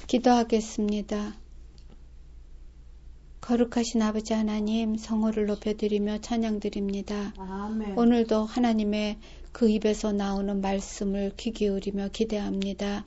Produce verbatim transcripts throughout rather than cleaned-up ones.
기도하겠습니다. 거룩하신 아버지 하나님, 성호를 높여드리며 찬양드립니다. 아멘. 오늘도 하나님의 그 입에서 나오는 말씀을 귀 기울이며 기대합니다.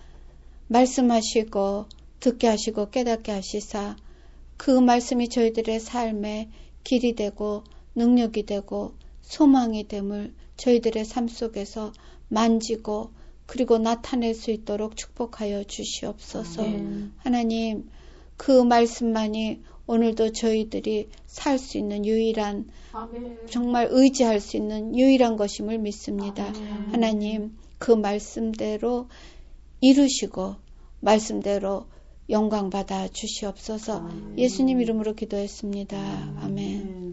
말씀하시고 듣게 하시고 깨닫게 하시사 그 말씀이 저희들의 삶에 길이 되고 능력이 되고 소망이 됨을 저희들의 삶 속에서 만지고 그리고 나타낼 수 있도록 축복하여 주시옵소서. 아멘. 하나님, 그 말씀만이 오늘도 저희들이 살 수 있는 유일한, 아멘. 정말 의지할 수 있는 유일한 것임을 믿습니다. 아멘. 하나님, 그 말씀대로 이루시고 말씀대로 영광 받아 주시옵소서. 아멘. 예수님 이름으로 기도했습니다. 아멘. 아멘.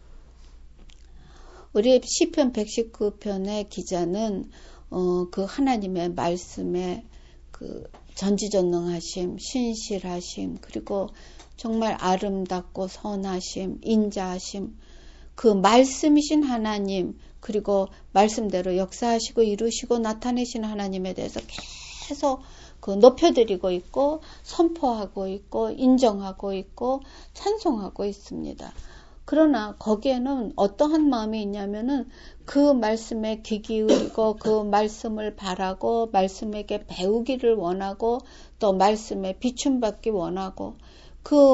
우리 시편 백십구 편의 기자는 어, 그 하나님의 말씀에 그 전지전능하심, 신실하심, 그리고 정말 아름답고 선하심, 인자하심, 그 말씀이신 하나님, 그리고 말씀대로 역사하시고 이루시고 나타내신 하나님에 대해서 계속 그 높여드리고 있고 선포하고 있고 인정하고 있고 찬송하고 있습니다. 그러나 거기에는 어떠한 마음이 있냐면은 그 말씀에 귀 기울이고 그 말씀을 바라고 말씀에게 배우기를 원하고 또 말씀에 비춤받기 원하고 그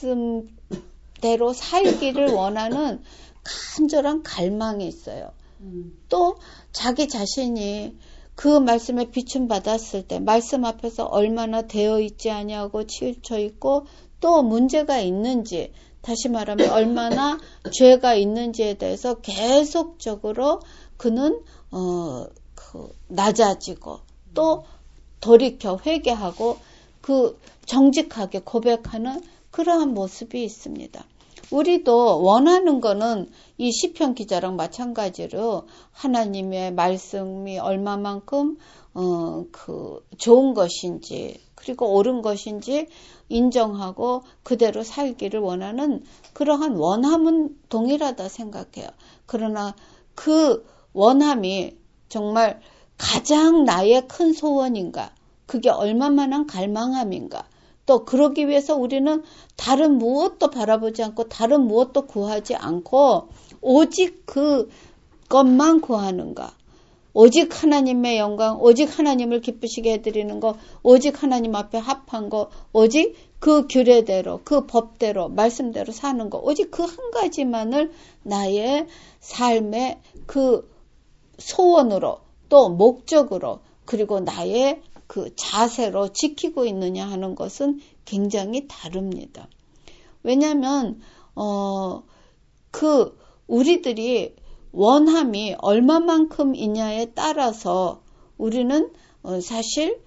말씀대로 살기를 원하는 간절한 갈망이 있어요. 음. 또 자기 자신이 그 말씀에 비춤받았을 때 말씀 앞에서 얼마나 되어 있지 아니하고 치우쳐 있고 또 문제가 있는지, 다시 말하면 얼마나 죄가 있는지에 대해서 계속적으로 그는 어, 그 낮아지고 또 돌이켜 회개하고 그 정직하게 고백하는 그러한 모습이 있습니다. 우리도 원하는 거는 이 시편 기자랑 마찬가지로 하나님의 말씀이 얼마만큼 어, 그 좋은 것인지 그리고 옳은 것인지 인정하고 그대로 살기를 원하는 그러한 원함은 동일하다 생각해요. 그러나 그 원함이 정말 가장 나의 큰 소원인가? 그게 얼마만한 갈망함인가? 또 그러기 위해서 우리는 다른 무엇도 바라보지 않고 다른 무엇도 구하지 않고 오직 그것만 구하는가? 오직 하나님의 영광, 오직 하나님을 기쁘시게 해드리는 것, 오직 하나님 앞에 합한 것, 오직 그 규례대로, 그 법대로, 말씀대로 사는 것, 오직 그 한 가지만을 나의 삶의 그 소원으로 또 목적으로 그리고 나의 그 자세로 지키고 있느냐 하는 것은 굉장히 다릅니다. 왜냐하면 어, 그 우리들이 원함이 얼마만큼이냐에 따라서 우리는 어, 사실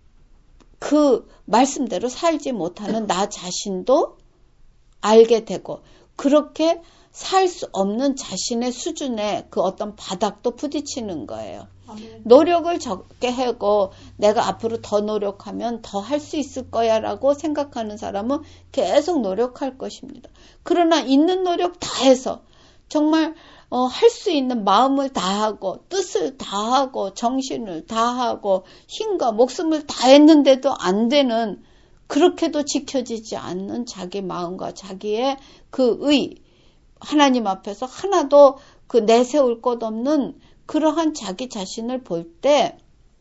그 말씀대로 살지 못하는 나 자신도 알게 되고 그렇게 살 수 없는 자신의 수준에 그 어떤 바닥도 부딪히는 거예요. 아멘. 노력을 적게 하고 내가 앞으로 더 노력하면 더 할 수 있을 거야 라고 생각하는 사람은 계속 노력할 것입니다. 그러나 있는 노력 다 해서 정말 어, 할 수 있는 마음을 다하고 뜻을 다하고 정신을 다하고 힘과 목숨을 다했는데도 안 되는, 그렇게도 지켜지지 않는 자기 마음과 자기의 그 의, 하나님 앞에서 하나도 그 내세울 것 없는 그러한 자기 자신을 볼 때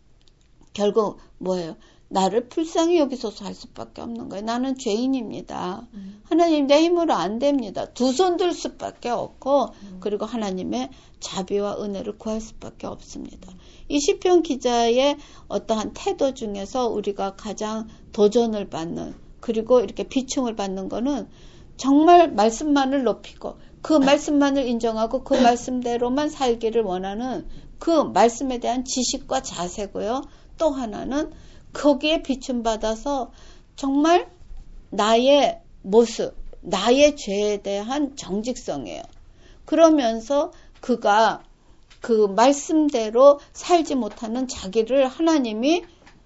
결국 뭐예요? 나를 불쌍히 여기소서 할 수밖에 없는 거예요. 나는 죄인입니다. 음. 하나님 내 힘으로 안 됩니다. 두 손 들 수밖에 없고 음. 그리고 하나님의 자비와 은혜를 구할 수밖에 없습니다. 이 시편 기자의 어떠한 태도 중에서 우리가 가장 도전을 받는 그리고 이렇게 비충을 받는 거는 정말 말씀만을 높이고 그 말씀만을 인정하고 그 말씀대로만 살기를 원하는 그 말씀에 대한 지식과 자세고요. 또 하나는 거기에 비춤받아서 정말 나의 모습, 나의 죄에 대한 정직성이에요. 그러면서 그가 그 말씀대로 살지 못하는 자기를 하나님이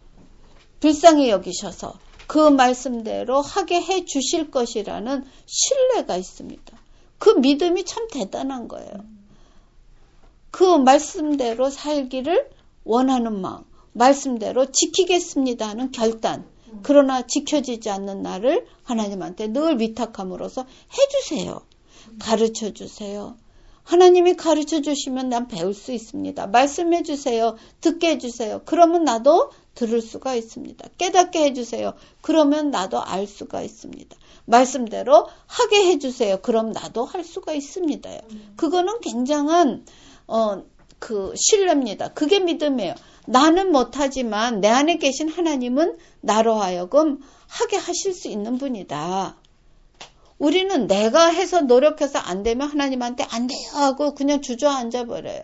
불쌍히 여기셔서 그 말씀대로 하게 해 주실 것이라는 신뢰가 있습니다. 그 믿음이 참 대단한 거예요. 그 말씀대로 살기를 원하는 마음, 말씀대로 지키겠습니다 하는 결단, 그러나 지켜지지 않는 나를 하나님한테 늘 위탁함으로써 해주세요. 가르쳐 주세요. 하나님이 가르쳐 주시면 난 배울 수 있습니다. 말씀해 주세요. 듣게 해주세요. 그러면 나도 들을 수가 있습니다. 깨닫게 해주세요. 그러면 나도 알 수가 있습니다. 말씀대로 하게 해주세요. 그럼 나도 할 수가 있습니다. 그거는 굉장한 어, 그 신뢰입니다. 그게 믿음이에요. 나는 못하지만 내 안에 계신 하나님은 나로 하여금 하게 하실 수 있는 분이다. 우리는 내가 해서 노력해서 안 되면 하나님한테 안 돼요 하고 그냥 주저앉아 버려요.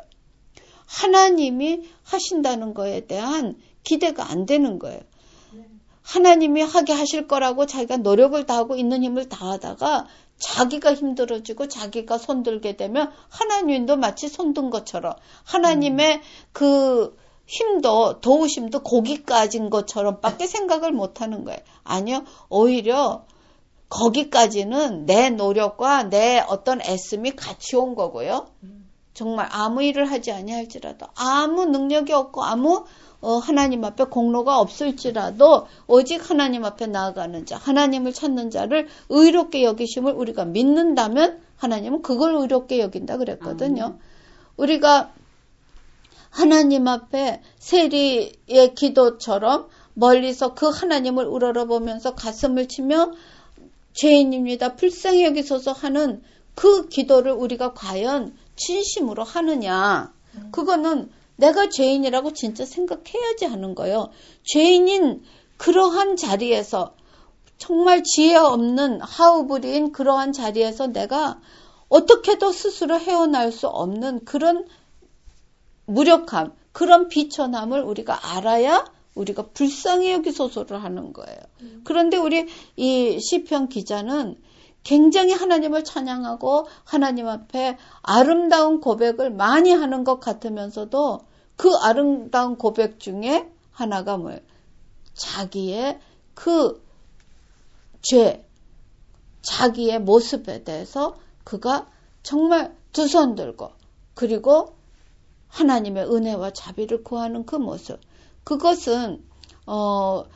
하나님이 하신다는 거에 대한 기대가 안 되는 거예요. 하나님이 하게 하실 거라고 자기가 노력을 다하고 있는 힘을 다하다가 자기가 힘들어지고 자기가 손들게 되면 하나님도 마치 손든 것처럼 하나님의 그 힘도 도우심도 거기까지인 것처럼 밖에 생각을 못하는 거예요. 아니요. 오히려 거기까지는 내 노력과 내 어떤 애씀이 같이 온 거고요. 정말 아무 일을 하지 아니할지라도 아무 능력이 없고 아무 어, 하나님 앞에 공로가 없을지라도 오직 하나님 앞에 나아가는 자, 하나님을 찾는 자를 의롭게 여기심을 우리가 믿는다면 하나님은 그걸 의롭게 여긴다 그랬거든요. 우리가 하나님 앞에 세리의 기도처럼 멀리서 그 하나님을 우러러보면서 가슴을 치며 죄인입니다. 불쌍히 여기소서 하는 그 기도를 우리가 과연 진심으로 하느냐. 그거는 내가 죄인이라고 진짜 생각해야지 하는 거예요. 죄인인 그러한 자리에서 정말 지혜 없는 하우브리인 그러한 자리에서 내가 어떻게도 스스로 헤어날 수 없는 그런 무력함, 그런 비천함을 우리가 알아야 우리가 불쌍히 여기소서를 하는 거예요. 그런데 우리 이 시편 기자는 굉장히 하나님을 찬양하고 하나님 앞에 아름다운 고백을 많이 하는 것 같으면서도 그 아름다운 고백 중에 하나가 뭐예요? 자기의 그 죄, 자기의 모습에 대해서 그가 정말 두 손 들고 그리고 하나님의 은혜와 자비를 구하는 그 모습. 그것은 어,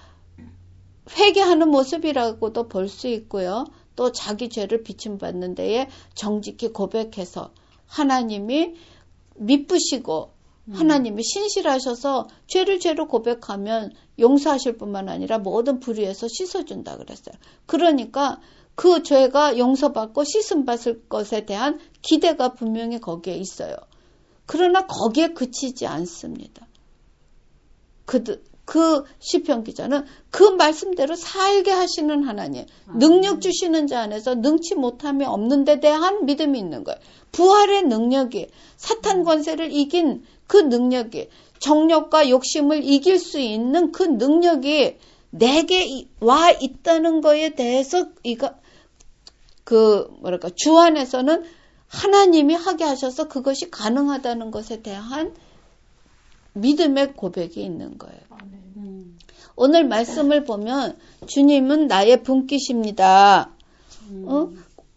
회개하는 모습이라고도 볼 수 있고요. 또 자기 죄를 비침받는 데에 정직히 고백해서 하나님이 미쁘시고 하나님이 신실하셔서 죄를 죄로 고백하면 용서하실 뿐만 아니라 모든 불의에서 씻어준다 그랬어요. 그러니까 그 죄가 용서받고 씻음받을 것에 대한 기대가 분명히 거기에 있어요. 그러나 거기에 그치지 않습니다. 그, 그 시편 기자는 그 말씀대로 살게 하시는 하나님, 능력 주시는 자 안에서 능치 못함이 없는 데 대한 믿음이 있는 거예요. 부활의 능력이, 사탄 권세를 이긴 그 능력이, 정욕과 욕심을 이길 수 있는 그 능력이 내게 와 있다는 거에 대해서 이거 그 뭐랄까 주 안에서는 하나님이 하게 하셔서 그것이 가능하다는 것에 대한 믿음의 고백이 있는 거예요. 오늘 말씀을 보면 주님은 나의 분깃입니다. 어?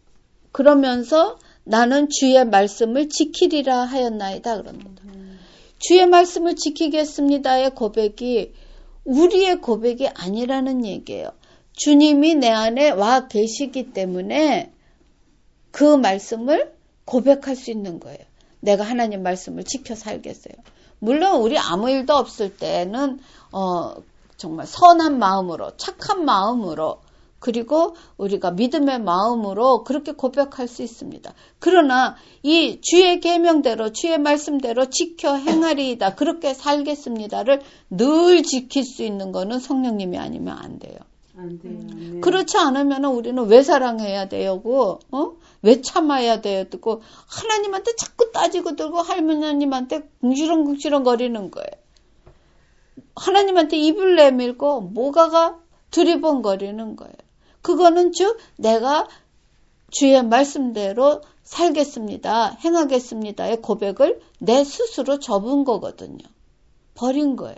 그러면서 나는 주의 말씀을 지키리라 하였나이다 그럽니다. 주의 말씀을 지키겠습니다의 고백이 우리의 고백이 아니라는 얘기예요. 주님이 내 안에 와 계시기 때문에 그 말씀을 고백할 수 있는 거예요. 내가 하나님 말씀을 지켜 살겠어요. 물론 우리 아무 일도 없을 때는 어, 정말 선한 마음으로 착한 마음으로 그리고 우리가 믿음의 마음으로 그렇게 고백할 수 있습니다. 그러나 이 주의 계명대로 주의 말씀대로 지켜 행하리이다. 그렇게 살겠습니다를 늘 지킬 수 있는 거는 성령님이 아니면 안 돼요. 안 돼요. 네. 그렇지 않으면 우리는 왜 사랑해야 되고 어? 왜 참아야 돼요? 듣고 하나님한테 자꾸 따지고 들고 할머니한테 궁시렁궁시렁 거리는 거예요. 하나님한테 입을 내밀고 뭐가가 두리번거리는 거예요. 그거는 즉 내가 주의 말씀대로 살겠습니다. 행하겠습니다의 고백을 내 스스로 접은 거거든요. 버린 거예요.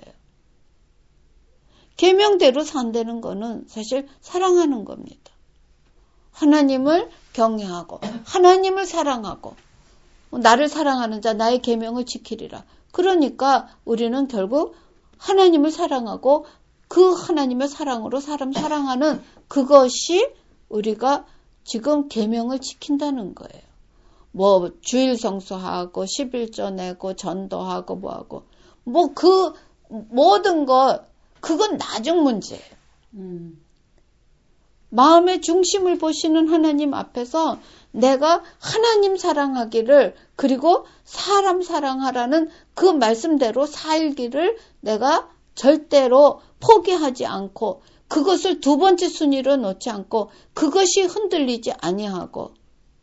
계명대로 산다는 거는 사실 사랑하는 겁니다. 하나님을 경외하고 하나님을 사랑하고 나를 사랑하는 자 나의 계명을 지키리라. 그러니까 우리는 결국 하나님을 사랑하고 그 하나님의 사랑으로 사람 사랑하는 그것이 우리가 지금 계명을 지킨다는 거예요. 뭐 주일 성수하고 십일조 내고 전도하고 뭐하고 뭐 그 모든 것 그건 나중 문제예요. 음. 마음의 중심을 보시는 하나님 앞에서 내가 하나님 사랑하기를 그리고 사람 사랑하라는 그 말씀대로 살기를 내가 절대로 포기하지 않고 그것을 두 번째 순위로 놓지 않고 그것이 흔들리지 아니하고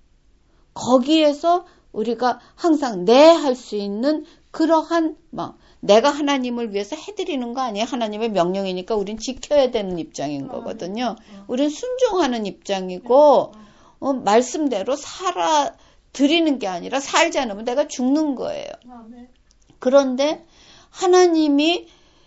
거기에서 우리가 항상 내 할 수 있는 그러한 막 내가 하나님을 위해서 해드리는 거 아니에요. 하나님의 명령이니까 우린 지켜야 되는 입장인 거거든요. 우린 순종하는 입장이고 어, 말씀대로 살아 드리는 게 아니라 살지 않으면 내가 죽는 거예요. 그런데 하나님이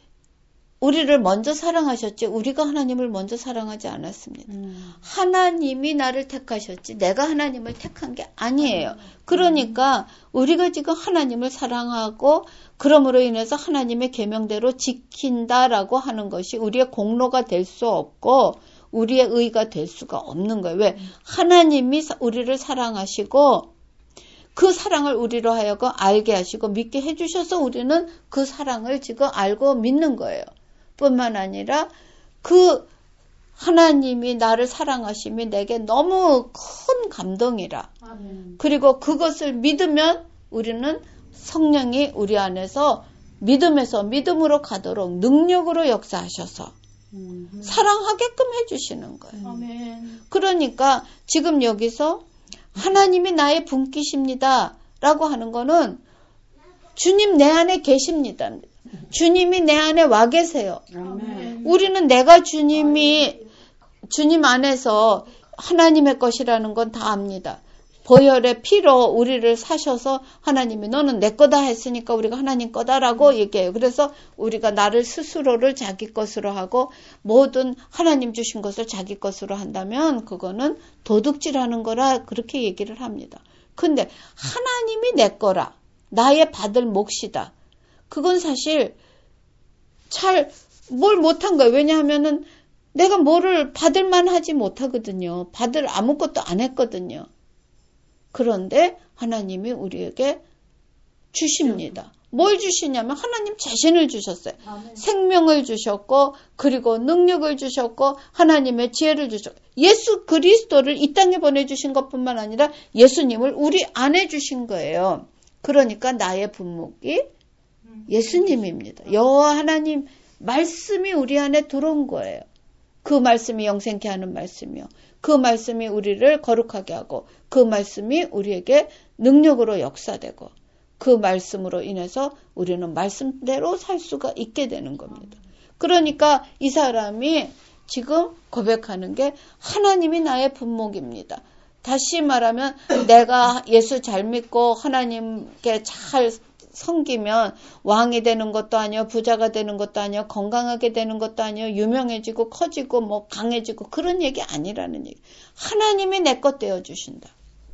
우리를 먼저 사랑하셨지 우리가 하나님을 먼저 사랑하지 않았습니다. 음. 하나님이 나를 택하셨지 내가 하나님을 택한 게 아니에요. 그러니까 우리가 지금 하나님을 사랑하고 그러므로 인해서 하나님의 계명대로 지킨다라고 하는 것이 우리의 공로가 될 수 없고 우리의 의가 될 수가 없는 거예요. 왜? 하나님이 우리를 사랑하시고 그 사랑을 우리로 하여금 알게 하시고 믿게 해주셔서 우리는 그 사랑을 지금 알고 믿는 거예요. 뿐만 아니라 그 하나님이 나를 사랑하심이 내게 너무 큰 감동이라. 아멘. 그리고 그것을 믿으면 우리는 성령이 우리 안에서 믿음에서 믿음으로 가도록 능력으로 역사하셔서 음. 사랑하게끔 해주시는 거예요. 아멘. 그러니까 지금 여기서 하나님이 나의 분깃입니다 라고 하는 거는 주님 내 안에 계십니다. 주님이 내 안에 와 계세요. 아멘. 우리는 내가 주님이 주님 안에서 하나님의 것이라는 건 다 압니다. 보혈의 피로 우리를 사셔서 하나님이 너는 내 거다 했으니까 우리가 하나님 거다라고 얘기해요. 그래서 우리가 나를 스스로를 자기 것으로 하고 모든 하나님 주신 것을 자기 것으로 한다면 그거는 도둑질하는 거라 그렇게 얘기를 합니다. 근데 하나님이 내 거라 나의 받을 몫이다. 그건 사실 잘 뭘 못한 거예요. 왜냐하면은 내가 뭐를 받을 만하지 못하거든요. 받을 아무것도 안 했거든요. 그런데 하나님이 우리에게 주십니다. 뭘 주시냐면 하나님 자신을 주셨어요. 아멘. 생명을 주셨고 그리고 능력을 주셨고 하나님의 지혜를 주셨고 예수 그리스도를 이 땅에 보내주신 것뿐만 아니라 예수님을 우리 안에 주신 거예요. 그러니까 나의 분목이 예수님입니다. 여호와 하나님 말씀이 우리 안에 들어온 거예요. 그 말씀이 영생케 하는 말씀이요. 그 말씀이 우리를 거룩하게 하고 그 말씀이 우리에게 능력으로 역사되고 그 말씀으로 인해서 우리는 말씀대로 살 수가 있게 되는 겁니다. 그러니까 이 사람이 지금 고백하는 게 하나님이 나의 분목입니다. 다시 말하면 내가 예수 잘 믿고 하나님께 잘 섬기면 왕이 되는 것도 아니요, 부자가 되는 것도 아니요, 건강하게 되는 것도 아니요, 유명해지고 커지고 뭐 강해지고 그런 얘기 아니라는 얘기. 하나님이 내 것 되어주신다.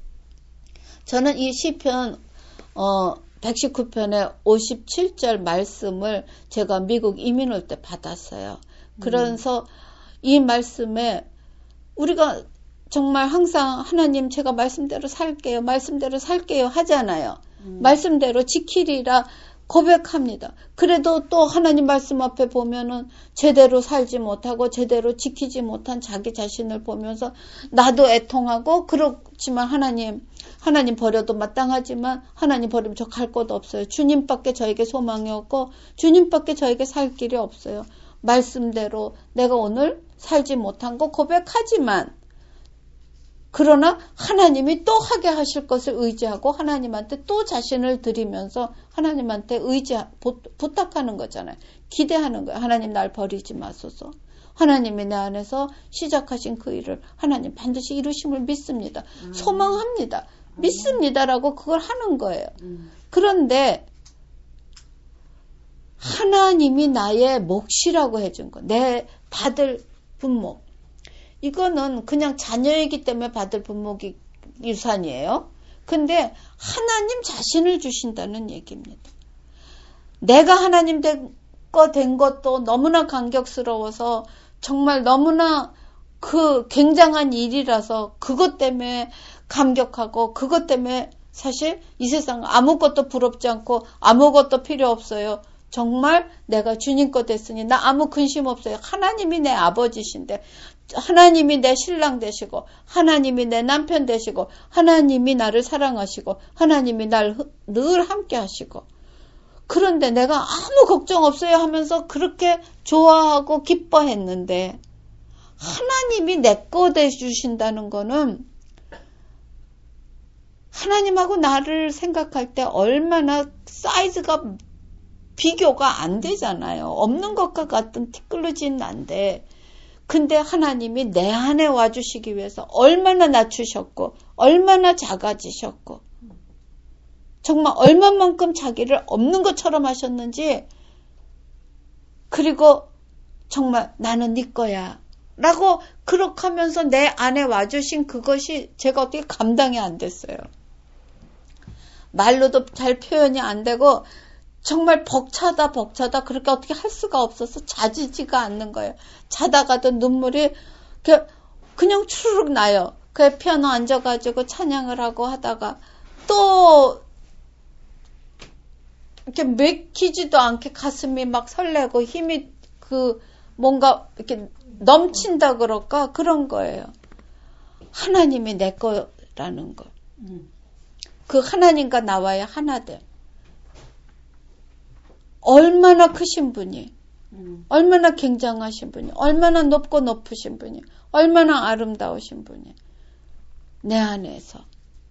저는 이 시편 어, 백십구 편의 오십칠 절 말씀을 제가 미국 이민 올 때 받았어요. 그래서 음. 이 말씀에 우리가 정말 항상 하나님 제가 말씀대로 살게요, 말씀대로 살게요 하잖아요. 음. 말씀대로 지키리라 고백합니다. 그래도 또 하나님 말씀 앞에 보면은 제대로 살지 못하고 제대로 지키지 못한 자기 자신을 보면서 나도 애통하고 그렇지만 하나님 하나님 버려도 마땅하지만 하나님 버리면 저 갈 곳 없어요. 주님밖에 저에게 소망이 없고 주님밖에 저에게 살 길이 없어요. 말씀대로 내가 오늘 살지 못한 거 고백하지만 그러나 하나님이 또 하게 하실 것을 의지하고 하나님한테 또 자신을 드리면서 하나님한테 의지 부탁하는 거잖아요. 기대하는 거예요. 하나님 날 버리지 마소서. 하나님이 내 안에서 시작하신 그 일을 하나님 반드시 이루심을 믿습니다. 음. 소망합니다. 음. 믿습니다라고 그걸 하는 거예요. 음. 그런데 하나님이 나의 몫이라고 해준 거. 내 받을 분목. 이거는 그냥 자녀이기 때문에 받을 분목이 유산이에요. 근데 하나님 자신을 주신다는 얘기입니다. 내가 하나님 되, 거 된 것도 너무나 감격스러워서 정말 너무나 그 굉장한 일이라서 그것 때문에 감격하고 그것 때문에 사실 이 세상 아무것도 부럽지 않고 아무것도 필요 없어요. 정말 내가 주님 거 됐으니 나 아무 근심 없어요. 하나님이 내 아버지신데 하나님이 내 신랑 되시고 하나님이 내 남편 되시고 하나님이 나를 사랑하시고 하나님이 날 늘 함께 하시고 그런데 내가 아무 걱정 없어요 하면서 그렇게 좋아하고 기뻐했는데 하나님이 내 거 돼주신다는 거는 하나님하고 나를 생각할 때 얼마나 사이즈가 비교가 안 되잖아요. 없는 것과 같은 티끌루진 안돼. 근데 하나님이 내 안에 와주시기 위해서 얼마나 낮추셨고 얼마나 작아지셨고 정말 얼마만큼 자기를 없는 것처럼 하셨는지 그리고 정말 나는 네 거야 라고 그렇게 하면서 내 안에 와주신 그것이 제가 어떻게 감당이 안 됐어요. 말로도 잘 표현이 안 되고 정말 벅차다 벅차다 그렇게 어떻게 할 수가 없어서 자지지가 않는 거예요. 자다가도 눈물이 그냥 추르륵 나요. 그 피아노 앉아가지고 찬양을 하고 하다가 또 이렇게 맥히지도 않게 가슴이 막 설레고 힘이 그 뭔가 이렇게 넘친다 그럴까 그런 거예요. 하나님이 내 거라는 거. 그 하나님과 나와의 하나됨. 얼마나 크신 분이, 음. 얼마나 굉장하신 분이, 얼마나 높고 높으신 분이, 얼마나 아름다우신 분이 내 안에서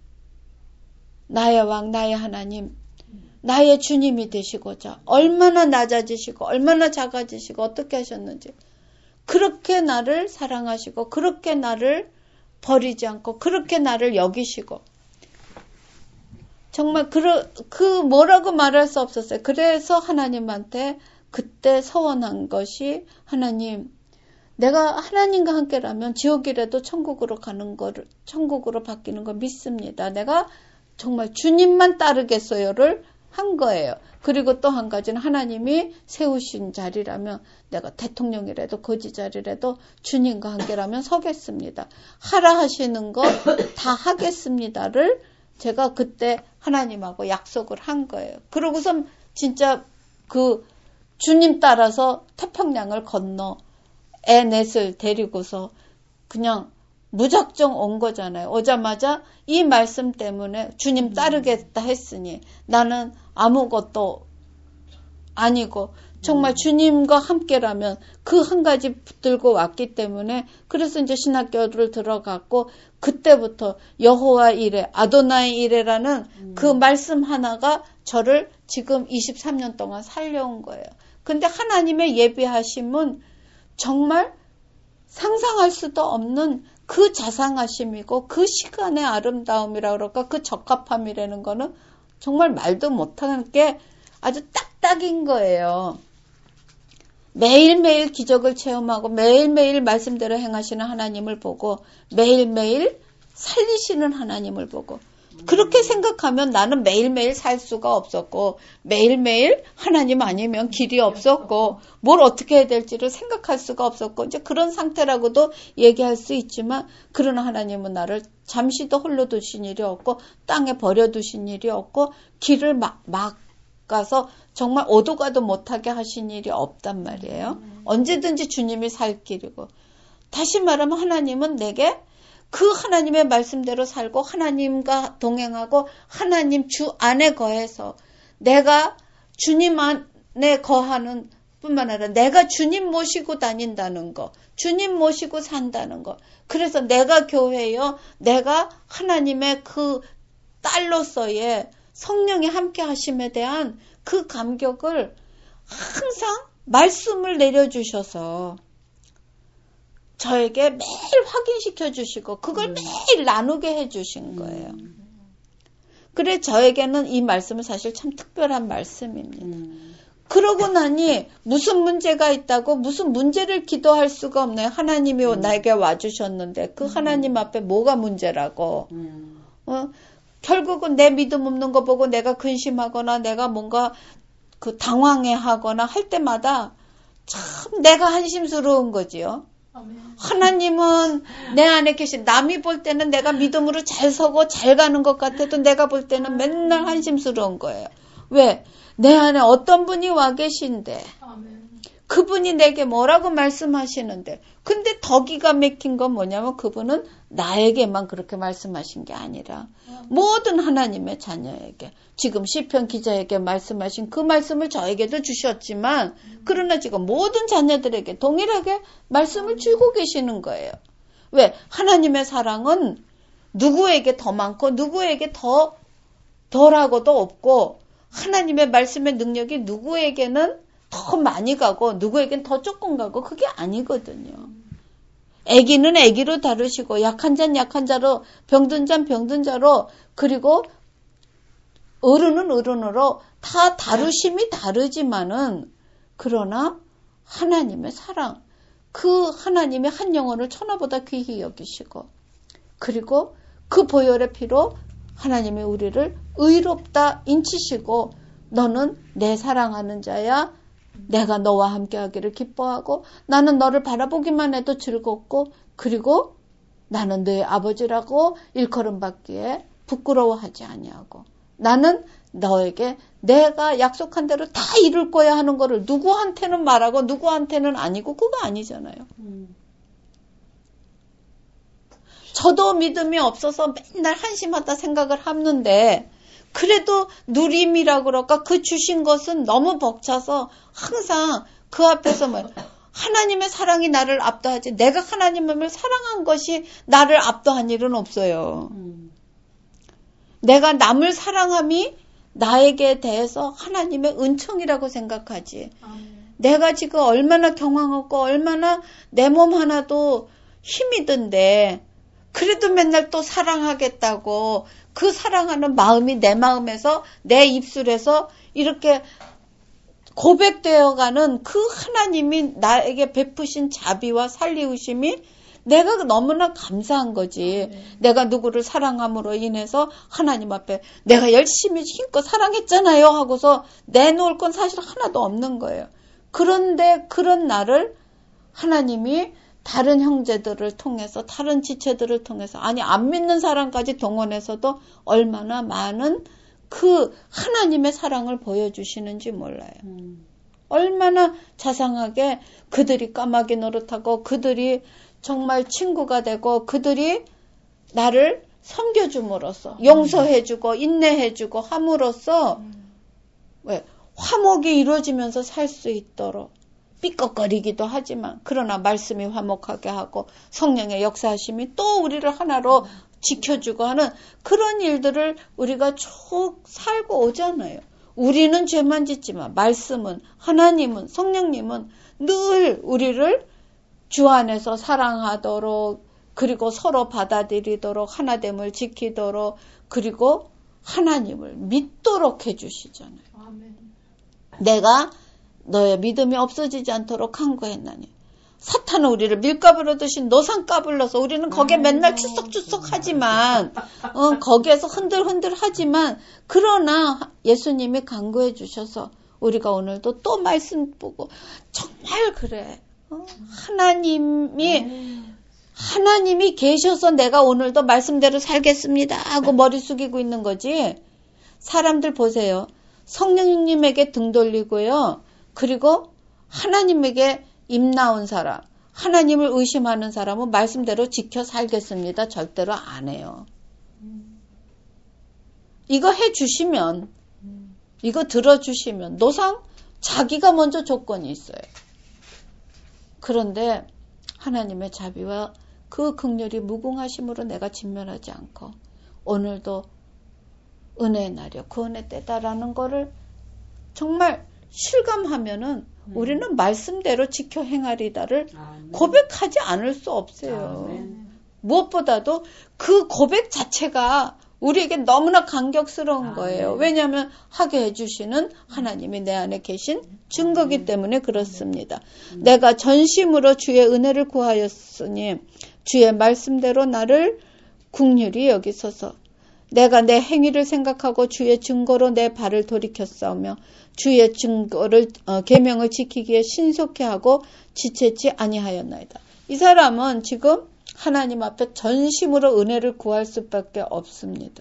나의 왕, 나의 하나님, 나의 주님이 되시고자 얼마나 낮아지시고 얼마나 작아지시고 어떻게 하셨는지 그렇게 나를 사랑하시고 그렇게 나를 버리지 않고 그렇게 나를 여기시고 정말 그, 그 뭐라고 말할 수 없었어요. 그래서 하나님한테 그때 서원한 것이 하나님 내가 하나님과 함께라면 지옥이라도 천국으로 가는 거를 천국으로 바뀌는 거 믿습니다. 내가 정말 주님만 따르겠어요를 한 거예요. 그리고 또 한 가지는 하나님이 세우신 자리라면 내가 대통령이라도 거지 자리라도 주님과 함께라면 서겠습니다. 하라 하시는 거 다 하겠습니다를 제가 그때 하나님하고 약속을 한 거예요. 그러고서 진짜 그 주님 따라서 태평양을 건너 애 넷을 데리고서 그냥 무작정 온 거잖아요. 오자마자 이 말씀 때문에 주님 따르겠다 했으니 나는 아무것도 아니고 정말 주님과 함께라면 그 한 가지 붙들고 왔기 때문에 그래서 이제 신학교를 들어갔고 그때부터 여호와 이레, 아도나이 이레라는 음. 그 말씀 하나가 저를 지금 이십삼 년 동안 살려온 거예요. 근데 하나님의 예비하심은 정말 상상할 수도 없는 그 자상하심이고 그 시간의 아름다움이라 그럴까 그 적합함이라는 거는 정말 말도 못하는 게 아주 딱딱인 거예요. 매일매일 기적을 체험하고 매일매일 말씀대로 행하시는 하나님을 보고 매일매일 살리시는 하나님을 보고 그렇게 생각하면 나는 매일매일 살 수가 없었고 매일매일 하나님 아니면 길이 없었고 뭘 어떻게 해야 될지를 생각할 수가 없었고 이제 그런 상태라고도 얘기할 수 있지만 그러나 하나님은 나를 잠시도 홀로 두신 일이 없고 땅에 버려두신 일이 없고 길을 막, 막 가서 정말 오도 가도 못하게 하신 일이 없단 말이에요. 음. 언제든지 주님이 살 길이고 다시 말하면 하나님은 내게 그 하나님의 말씀대로 살고 하나님과 동행하고 하나님 주 안에 거해서 내가 주님 안에 거하는 뿐만 아니라 내가 주님 모시고 다닌다는 거, 주님 모시고 산다는 거. 그래서 내가 교회요, 내가 하나님의 그 딸로서의 성령이 함께 하심에 대한 그 감격을 항상 말씀을 내려주셔서 저에게 매일 확인시켜 주시고 그걸 음. 매일 나누게 해 주신 거예요. 음. 그래 저에게는 이 말씀은 사실 참 특별한 말씀입니다. 음. 그러고 나니 무슨 문제가 있다고 무슨 문제를 기도할 수가 없네요. 하나님이 음. 나에게 와주셨는데 그 음. 하나님 앞에 뭐가 문제라고. 음. 어? 결국은 내 믿음 없는 거 보고 내가 근심하거나 내가 뭔가 그 당황해 하거나 할 때마다 참 내가 한심스러운 거지요. 하나님은 내 안에 계신, 남이 볼 때는 내가 믿음으로 잘 서고 잘 가는 것 같아도 내가 볼 때는 맨날 한심스러운 거예요. 왜? 내 안에 어떤 분이 와 계신데 그분이 내게 뭐라고 말씀하시는데, 근데 더 기가 막힌 건 뭐냐면 그분은 나에게만 그렇게 말씀하신 게 아니라 모든 하나님의 자녀에게, 지금 시편 기자에게 말씀하신 그 말씀을 저에게도 주셨지만 그러나 지금 모든 자녀들에게 동일하게 말씀을 주고 계시는 거예요. 왜? 하나님의 사랑은 누구에게 더 많고 누구에게 더 덜하고도 없고, 하나님의 말씀의 능력이 누구에게는 더 많이 가고 누구에겐 더 조금 가고 그게 아니거든요. 애기는 애기로 다루시고 약한 자는 약한 자로, 병든 자는 병든 자로, 그리고 어른은 어른으로 다 다루심이 다르지만은, 그러나 하나님의 사랑, 그 하나님의 한 영혼을 천하보다 귀히 여기시고, 그리고 그 보혈의 피로 하나님이 우리를 의롭다 인치시고, 너는 내 사랑하는 자야, 내가 너와 함께 하기를 기뻐하고 나는 너를 바라보기만 해도 즐겁고, 그리고 나는 너의 아버지라고 일컬음 받기에 부끄러워하지 아니하고, 나는 너에게 내가 약속한 대로 다 이룰 거야 하는 거를 누구한테는 말하고 누구한테는 아니고, 그거 아니잖아요. 음. 저도 믿음이 없어서 맨날 한심하다 생각을 하는데, 그래도 누림이라 그럴까, 그 주신 것은 너무 벅차서 항상 그 앞에서 뭐 하나님의 사랑이 나를 압도하지, 내가 하나님을 사랑한 것이 나를 압도한 일은 없어요. 음. 내가 남을 사랑함이 나에게 대해서 하나님의 은총이라고 생각하지. 음. 내가 지금 얼마나 경황없고 얼마나 내 몸 하나도 힘이 든데 그래도 맨날 또 사랑하겠다고, 그 사랑하는 마음이 내 마음에서, 내 입술에서 이렇게 고백되어가는 그 하나님이 나에게 베푸신 자비와 살리우심이 내가 너무나 감사한 거지. 네. 내가 누구를 사랑함으로 인해서 하나님 앞에 내가 열심히 힘껏 사랑했잖아요 하고서 내놓을 건 사실 하나도 없는 거예요. 그런데 그런 나를 하나님이 다른 형제들을 통해서, 다른 지체들을 통해서, 아니 안 믿는 사람까지 동원해서도 얼마나 많은 그 하나님의 사랑을 보여주시는지 몰라요. 음. 얼마나 자상하게 그들이 까마귀 노릇하고 그들이 정말 친구가 되고 그들이 나를 섬겨줌으로써, 음. 용서해주고 인내해주고 함으로써 음. 왜 화목이 이루어지면서 살 수 있도록 삐걱거리기도 하지만, 그러나 말씀이 화목하게 하고 성령의 역사하심이 또 우리를 하나로 지켜주고 하는 그런 일들을 우리가 쭉 살고 오잖아요. 우리는 죄만 짓지만 말씀은, 하나님은, 성령님은 늘 우리를 주 안에서 사랑하도록, 그리고 서로 받아들이도록, 하나됨을 지키도록, 그리고 하나님을 믿도록 해주시잖아요. 아멘. 내가 너의 믿음이 없어지지 않도록 간구했나니, 사탄은 우리를 밀가부로 드신 노상 까불러서 우리는 거기에 맨날 추석추석 하지만, 어, 거기에서 흔들흔들 하지만, 그러나 예수님이 간구해 주셔서 우리가 오늘도 또 말씀 보고 정말 그래. 어, 하나님이 하나님이 계셔서 내가 오늘도 말씀대로 살겠습니다 하고 머리 숙이고 있는 거지. 사람들 보세요. 성령님에게 등 돌리고요. 그리고 하나님에게 입 나온 사람, 하나님을 의심하는 사람은 말씀대로 지켜 살겠습니다. 절대로 안 해요. 이거 해주시면, 이거 들어주시면 노상 자기가 먼저 조건이 있어요. 그런데 하나님의 자비와 그 긍휼이 무궁하심으로 내가 진멸하지 않고 오늘도 은혜의 날이요 그 은혜 때다라는 거를 정말 실감하면은 음. 우리는 말씀대로 지켜 행하리다를 아멘. 고백하지 않을 수 없어요. 아멘. 무엇보다도 그 고백 자체가 우리에게 너무나 감격스러운 아멘. 거예요. 왜냐하면 하게 해주시는 하나님이 내 안에 계신 증거기 아멘. 때문에 그렇습니다. 아멘. 내가 전심으로 주의 은혜를 구하였으니 주의 말씀대로 나를 긍휼히 여기소서. 내가 내 행위를 생각하고 주의 증거로 내 발을 돌이켰사오며 주의 증거를 어, 계명을 지키기에 신속히 하고 지체치 아니하였나이다. 이 사람은 지금 하나님 앞에 전심으로 은혜를 구할 수밖에 없습니다.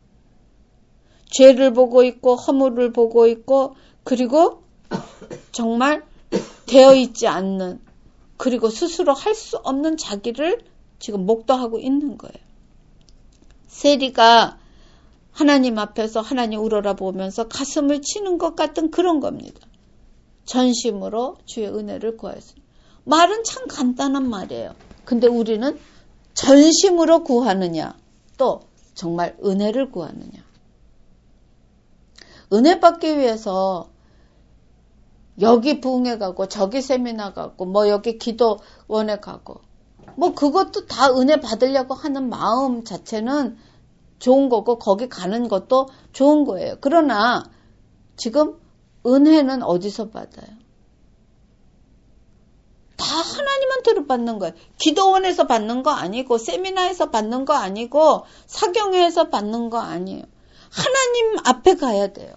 죄를 보고 있고 허물을 보고 있고 그리고 정말 되어 있지 않는 그리고 스스로 할 수 없는 자기를 지금 목도하고 있는 거예요. 세리가 하나님 앞에서 하나님 우러러 보면서 가슴을 치는 것 같은 그런 겁니다. 전심으로 주의 은혜를 구하였습니다. 말은 참 간단한 말이에요. 근데 우리는 전심으로 구하느냐 또 정말 은혜를 구하느냐. 은혜 받기 위해서 여기 부흥회 가고 저기 세미나 가고 뭐 여기 기도원에 가고 뭐 그것도 다 은혜 받으려고 하는 마음 자체는 좋은 거고 거기 가는 것도 좋은 거예요. 그러나 지금 은혜는 어디서 받아요? 다 하나님한테로 받는 거예요. 기도원에서 받는 거 아니고 세미나에서 받는 거 아니고 사경회에서 받는 거 아니에요. 하나님 앞에 가야 돼요.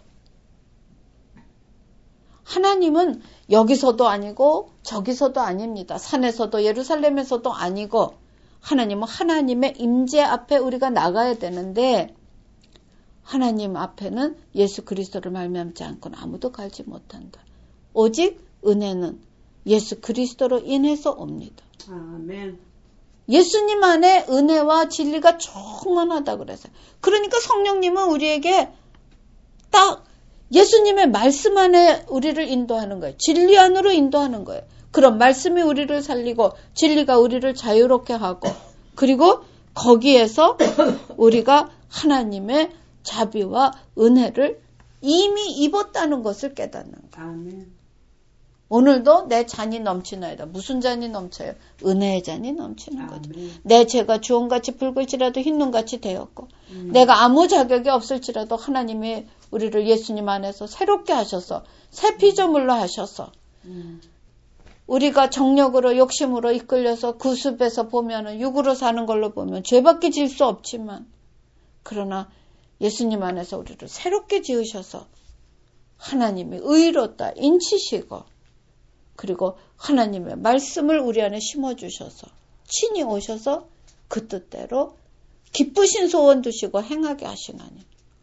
하나님은 여기서도 아니고 저기서도 아닙니다. 산에서도 예루살렘에서도 아니고 하나님은 하나님의 임재 앞에 우리가 나가야 되는데 하나님 앞에는 예수 그리스도를 말미암지 않고는 아무도 가지 못한다. 오직 은혜는 예수 그리스도로 인해서 옵니다. 아멘. 예수님 안에 은혜와 진리가 충만하다 그랬어요. 그러니까 성령님은 우리에게 딱 예수님의 말씀 안에 우리를 인도하는 거예요. 진리 안으로 인도하는 거예요. 그럼 말씀이 우리를 살리고 진리가 우리를 자유롭게 하고 그리고 거기에서 우리가 하나님의 자비와 은혜를 이미 입었다는 것을 깨닫는 거예요. 아멘. 오늘도 내 잔이 넘치나이다. 무슨 잔이 넘쳐요? 은혜의 잔이 넘치는 거죠. 아멘. 내 죄가 주홍같이 붉을지라도 흰눈같이 되었고 음. 내가 아무 자격이 없을지라도 하나님이 우리를 예수님 안에서 새롭게 하셔서 새 피조물로 하셔서 음. 우리가 정력으로 욕심으로 이끌려서 구습에서 보면은 육으로 사는 걸로 보면 죄밖에 질 수 없지만 그러나 예수님 안에서 우리를 새롭게 지으셔서 하나님이 의롭다 인치시고 그리고 하나님의 말씀을 우리 안에 심어주셔서 친히 오셔서 그 뜻대로 기쁘신 소원 두시고 행하게 하시나니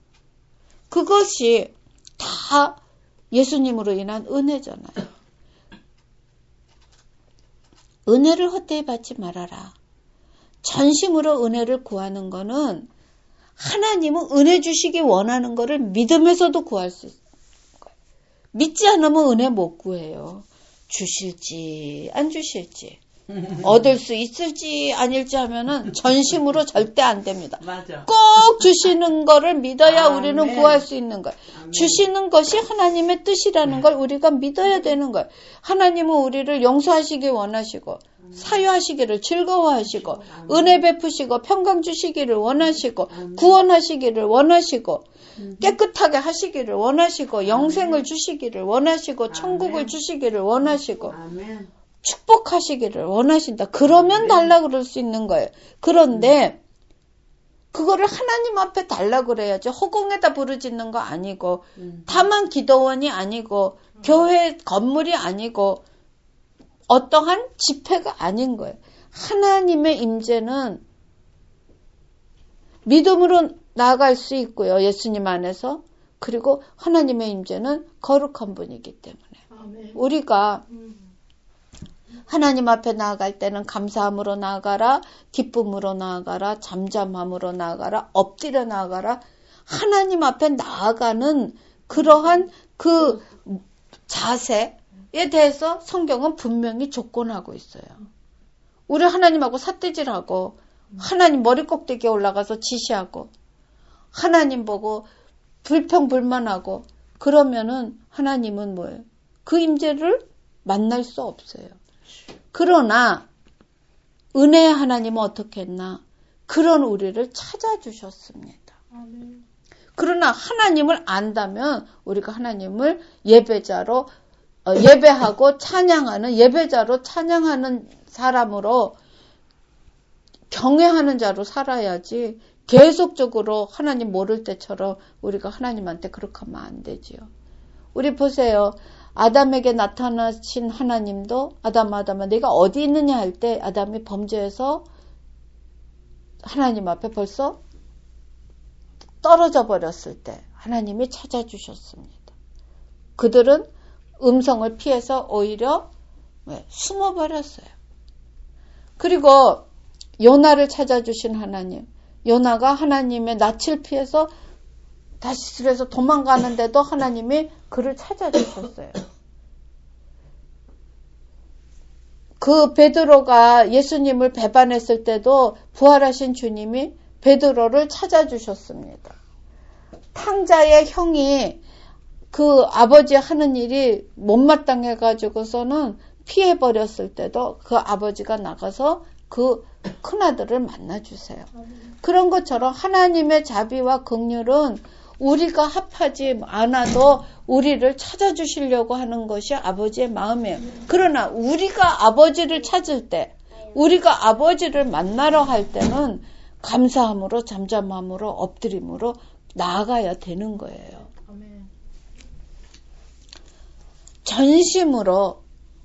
그것이 다 예수님으로 인한 은혜잖아요. 은혜를 헛되이 받지 말아라. 전심으로 은혜를 구하는 거는 하나님은 은혜 주시기 원하는 거를 믿음에서도 구할 수 있어요. 믿지 않으면 은혜 못 구해요. 주실지 안 주실지 얻을 수 있을지 아닐지 하면은 전심으로 절대 안 됩니다. 맞아. 꼭 주시는 거를 믿어야 아멘. 우리는 구할 수 있는 거예요. 아멘. 주시는 것이 하나님의 뜻이라는 걸 우리가 믿어야 되는 거예요. 하나님은 우리를 용서하시길 원하시고 사유하시기를 즐거워하시고 아멘. 은혜 베푸시고 평강 주시기를 원하시고 아멘. 구원하시기를 원하시고 깨끗하게 하시기를 원하시고 영생을 주시기를 원하시고 천국을 아멘. 주시기를 원하시고 아멘. 축복하시기를 원하신다. 그러면 달라 그럴 수 있는 거예요. 그런데 그거를 하나님 앞에 달라 그래야지 허공에다 부르짖는 거 아니고 다만 기도원이 아니고 교회 건물이 아니고 어떠한 집회가 아닌 거예요. 하나님의 임재는 믿음으로 나아갈 수 있고요. 예수님 안에서. 그리고 하나님의 임재는 거룩한 분이기 때문에 아멘. 우리가 하나님 앞에 나아갈 때는 감사함으로 나아가라, 기쁨으로 나아가라, 잠잠함으로 나아가라, 엎드려 나아가라. 하나님 앞에 나아가는 그러한 그 자세에 대해서 성경은 분명히 조건하고 있어요. 우리 하나님하고 삿대질하고 하나님 머리 꼭대기에 올라가서 지시하고 하나님 보고 불평불만하고 그러면은 하나님은 뭐예요? 그 임재를 만날 수 없어요. 그러나 은혜의 하나님은 어떻게 했나? 그런 우리를 찾아주셨습니다. 아멘. 그러나 하나님을 안다면 우리가 하나님을 예배자로 어, 예배하고 찬양하는 예배자로 찬양하는 사람으로 경외하는 자로 살아야지 계속적으로 하나님 모를 때처럼 우리가 하나님한테 그렇게 하면 안 되지요. 우리 보세요. 아담에게 나타나신 하나님도 아담 아담아 네가 어디 있느냐 할 때 아담이 범죄해서 하나님 앞에 벌써 떨어져 버렸을 때 하나님이 찾아주셨습니다. 그들은 음성을 피해서 오히려 숨어버렸어요. 그리고 요나를 찾아주신 하나님, 요나가 하나님의 낯을 피해서 다시 술에서 도망가는데도 하나님이 그를 찾아주셨어요. 그 베드로가 예수님을 배반했을 때도 부활하신 주님이 베드로를 찾아주셨습니다. 탕자의 형이 그 아버지 하는 일이 못마땅해가지고서는 피해버렸을 때도 그 아버지가 나가서 그 큰아들을 만나주세요. 그런 것처럼 하나님의 자비와 긍휼은 우리가 합하지 않아도 우리를 찾아주시려고 하는 것이 아버지의 마음이에요. 그러나 우리가 아버지를 찾을 때, 우리가 아버지를 만나러 할 때는 감사함으로, 잠잠함으로, 엎드림으로 나아가야 되는 거예요. 전심으로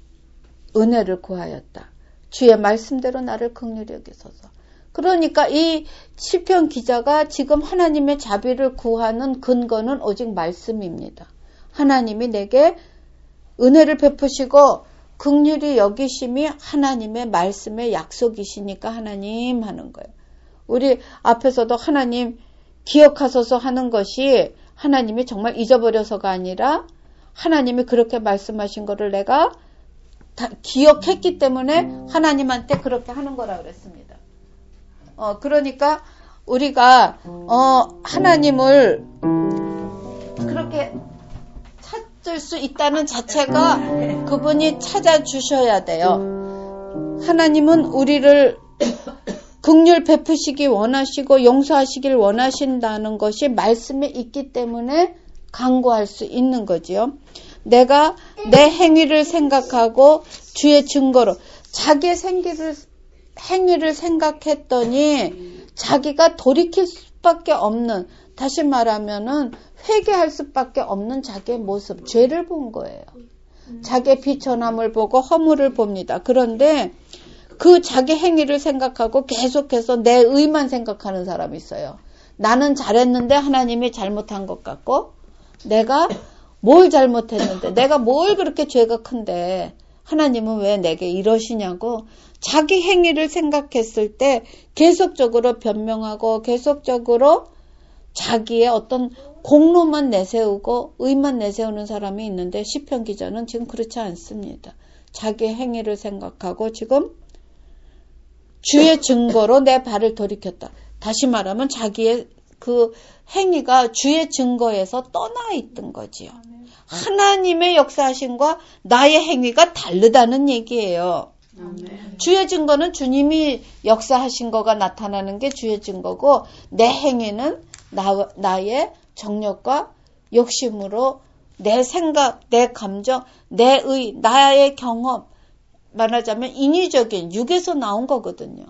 은혜를 구하였다. 주의 말씀대로 나를 긍휼히 여기소서. 그러니까 이 시편 기자가 지금 하나님의 자비를 구하는 근거는 오직 말씀입니다. 하나님이 내게 은혜를 베푸시고 긍휼히 여기심이 하나님의 말씀의 약속이시니까 하나님 하는 거예요. 우리 앞에서도 하나님 기억하소서 하는 것이 하나님이 정말 잊어버려서가 아니라 하나님이 그렇게 말씀하신 거를 내가 다 기억했기 때문에 하나님한테 그렇게 하는 거라 그랬습니다. 어, 그러니까 우리가 어, 하나님을 그렇게 찾을 수 있다는 자체가 그분이 찾아주셔야 돼요. 하나님은 우리를 긍휼 베푸시기 원하시고 용서하시길 원하신다는 것이 말씀에 있기 때문에 강구할 수 있는 거지요. 내가 내 행위를 생각하고 주의 증거로 자기의 생기를, 행위를 생각했더니 자기가 돌이킬 수밖에 없는, 다시 말하면은 회개할 수밖에 없는 자기의 모습, 죄를 본 거예요. 자기의 비천함을 보고 허물을 봅니다. 그런데 그 자기 행위를 생각하고 계속해서 내 의만 생각하는 사람이 있어요. 나는 잘했는데 하나님이 잘못한 것 같고, 내가 뭘 잘못했는데, 내가 뭘 그렇게 죄가 큰데 하나님은 왜 내게 이러시냐고 자기 행위를 생각했을 때 계속적으로 변명하고 계속적으로 자기의 어떤 공로만 내세우고 의만 내세우는 사람이 있는데, 시편 기자는 지금 그렇지 않습니다. 자기 행위를 생각하고 지금 주의 증거로 내 발을 돌이켰다. 다시 말하면 자기의 그 행위가 주의 증거에서 떠나 있던 거지요. 하나님의 역사하심과 나의 행위가 다르다는 얘기예요. 아멘. 주의 증거는 주님이 역사하신 거가 나타나는 게 주의 증거고, 내 행위는 나, 나의 정력과 욕심으로 내 생각, 내 감정, 내 의, 나의 경험, 말하자면 인위적인 육에서 나온 거거든요.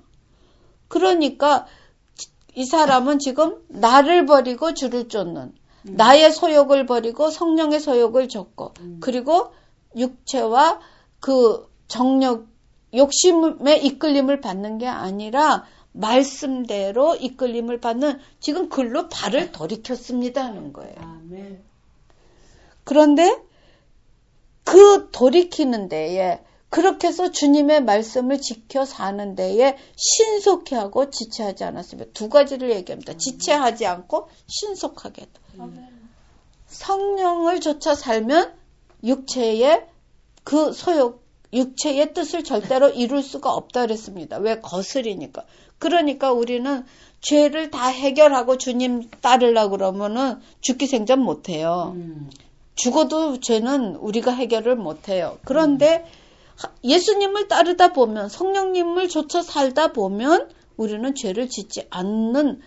그러니까 이 사람은 지금 나를 버리고 주를 쫓는, 음. 나의 소욕을 버리고 성령의 소욕을 쫓고, 음. 그리고 육체와 그 정력, 욕심의 이끌림을 받는 게 아니라 말씀대로 이끌림을 받는, 지금 글로 발을 돌이켰습니다 하는 거예요. 아멘. 그런데 그 돌이키는 데에, 그렇게 해서 주님의 말씀을 지켜 사는 데에 신속히 하고 지체하지 않았습니다. 두 가지를 얘기합니다. 지체하지 않고 신속하게 했다. 아멘. 성령을 좇아 살면 육체의 그 소욕, 육체의 뜻을 절대로 이룰 수가 없다 그랬습니다. 왜? 거스리니까. 그러니까 우리는 죄를 다 해결하고 주님 따르려고 그러면은 죽기 생전 못해요. 음. 죽어도 죄는 우리가 해결을 못해요. 그런데 음. 예수님을 따르다 보면, 성령님을 좇아 살다 보면 우리는 죄를 짓지 않는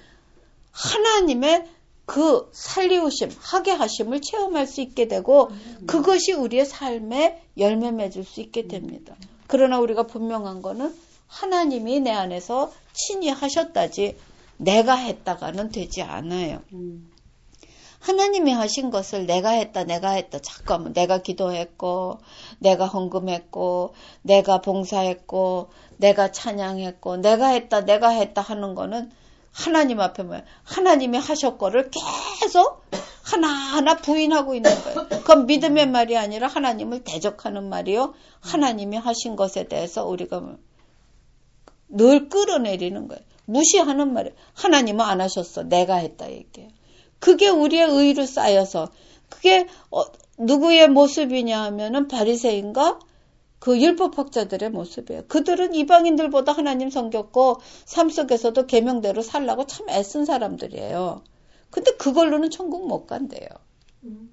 하나님의 그 살리우심, 하게 하심을 체험할 수 있게 되고, 그것이 우리의 삶에 열매 맺을 수 있게 됩니다. 그러나 우리가 분명한 거는 하나님이 내 안에서 친히 하셨다지, 내가 했다가는 되지 않아요. 음. 하나님이 하신 것을 내가 했다, 내가 했다. 자꾸 하면 내가 기도했고, 내가 헌금했고, 내가 봉사했고, 내가 찬양했고, 내가 했다, 내가 했다 하는 거는 하나님 앞에 뭐 하나님이 하셨거를 계속 하나하나 부인하고 있는 거예요. 그건 믿음의 말이 아니라 하나님을 대적하는 말이요. 하나님이 하신 것에 대해서 우리가 늘 끌어내리는 거예요. 무시하는 말이에요. 하나님은 안 하셨어. 내가 했다 얘기해요. 그게 우리의 의로 쌓여서 그게 어, 누구의 모습이냐 하면은 바리새인과 그 율법학자들의 모습이에요. 그들은 이방인들보다 하나님 섬겼고 삶 속에서도 계명대로 살라고 참 애쓴 사람들이에요. 근데 그걸로는 천국 못 간대요. 음.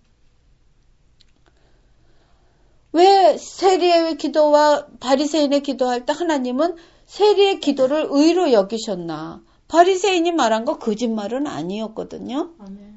왜 세리의 기도와 바리새인의 기도할 때 하나님은 세리의 기도를 의로 여기셨나? 바리새인이 말한 거 거짓말은 아니었거든요. 아멘.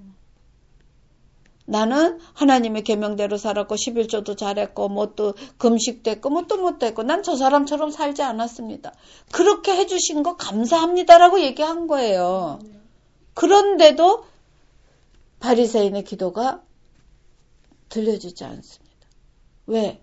나는 하나님의 계명대로 살았고 십일조도 잘했고 뭐 또 금식도 했고 뭐 또 뭐 또 했고 난 저 사람처럼 살지 않았습니다. 그렇게 해주신 거 감사합니다라고 얘기한 거예요. 아멘. 그런데도 바리새인의 기도가 들려지지 않습니다. 왜?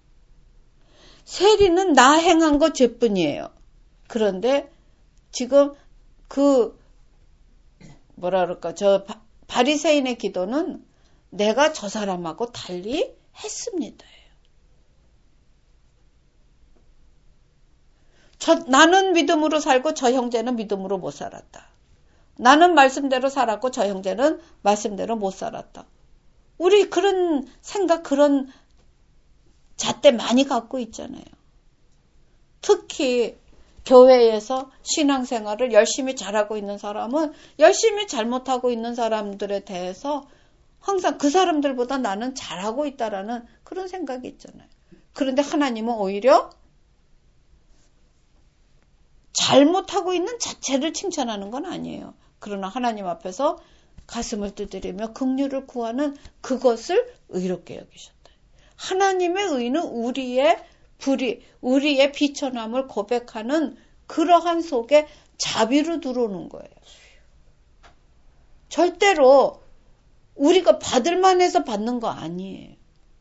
세리는 나 행한 거 죄뿐이에요. 그런데 지금 그 뭐라 그럴까 저 바리새인의 기도는 내가 저 사람하고 달리 했습니다. 저, 나는 믿음으로 살고 저 형제는 믿음으로 못 살았다. 나는 말씀대로 살았고 저 형제는 말씀대로 못 살았다. 우리 그런 생각 그런 잣대 많이 갖고 있잖아요. 특히 교회에서 신앙생활을 열심히 잘하고 있는 사람은 열심히 잘못하고 있는 사람들에 대해서 항상 그 사람들보다 나는 잘하고 있다라는 그런 생각이 있잖아요. 그런데 하나님은 오히려 잘못하고 있는 자체를 칭찬하는 건 아니에요. 그러나 하나님 앞에서 가슴을 두드리며 긍휼을 구하는 그것을 의롭게 여기셨다. 하나님의 의는 우리의 불의, 우리의 비천함을 고백하는 그러한 속에 자비로 들어오는 거예요. 절대로 우리가 받을만 해서 받는 거 아니에요.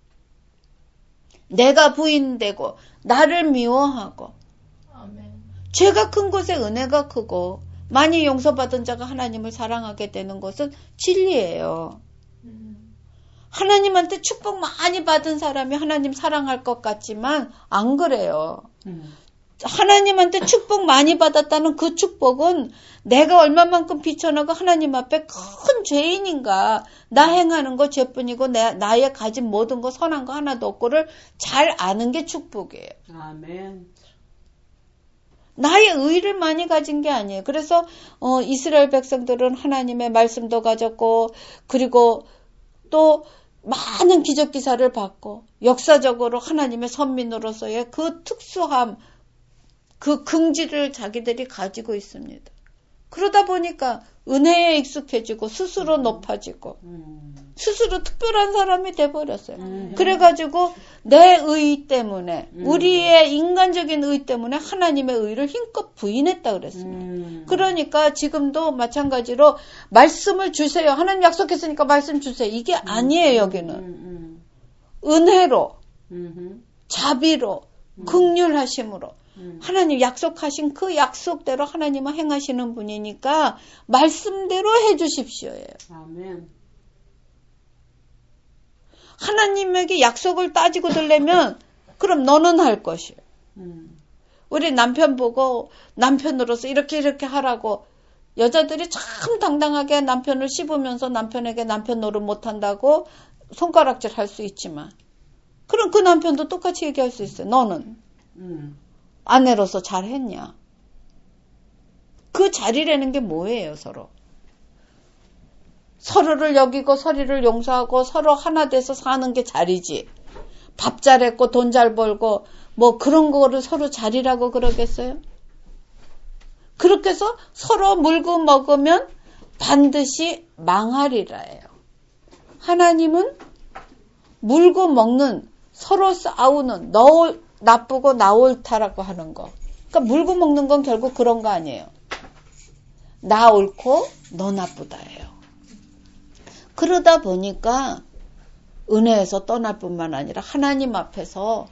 내가 부인되고 나를 미워하고 아멘. 죄가 큰 곳에 은혜가 크고 많이 용서받은 자가 하나님을 사랑하게 되는 것은 진리예요. 음. 하나님한테 축복 많이 받은 사람이 하나님 사랑할 것 같지만 안 그래요. 음. 하나님한테 축복 많이 받았다는 그 축복은 내가 얼마만큼 비천하고 하나님 앞에 큰 죄인인가, 나 행하는 거 죄뿐이고 내, 나의 가진 모든 거 선한 거 하나도 없고를 잘 아는 게 축복이에요. 아멘. 나의 의를 많이 가진 게 아니에요. 그래서 어, 이스라엘 백성들은 하나님의 말씀도 가졌고 그리고 또 많은 기적 기사를 받고 역사적으로 하나님의 선민으로서의 그 특수함, 그 긍지를 자기들이 가지고 있습니다. 그러다 보니까 은혜에 익숙해지고 스스로 높아지고 음. 스스로 특별한 사람이 돼버렸어요. 음. 그래가지고 내 의 때문에 음. 우리의 인간적인 의 때문에 하나님의 의를 힘껏 부인했다 그랬습니다. 음. 그러니까 지금도 마찬가지로 말씀을 주세요. 하나님 약속했으니까 말씀 주세요. 이게 아니에요. 여기는 음. 음. 은혜로 음. 자비로 긍휼하심으로 음. 하나님 약속하신 그 약속대로 하나님은 행하시는 분이니까 말씀대로 해주십시오예요. 아멘. 하나님에게 약속을 따지고 들려면 그럼 너는 할 것이에요. 음. 우리 남편 보고 남편으로서 이렇게 이렇게 하라고 여자들이 참 당당하게 남편을 씹으면서 남편에게 남편 노릇 못한다고 손가락질 할 수 있지만 그럼 그 남편도 똑같이 얘기할 수 있어요. 너는 음. 아내로서 잘했냐? 그 자리라는 게 뭐예요, 서로? 서로를 여기고 서로를 용서하고 서로 하나 돼서 사는 게 자리지. 밥 잘했고 돈 잘 벌고 뭐 그런 거를 서로 자리라고 그러겠어요? 그렇게 해서 서로 물고 먹으면 반드시 망하리라예요. 하나님은 물고 먹는 서로 싸우는 너 나쁘고 나 옳다라고 하는 거. 그러니까 물고 먹는 건 결국 그런 거 아니에요. 나 옳고 너 나쁘다예요. 그러다 보니까 은혜에서 떠날 뿐만 아니라 하나님 앞에서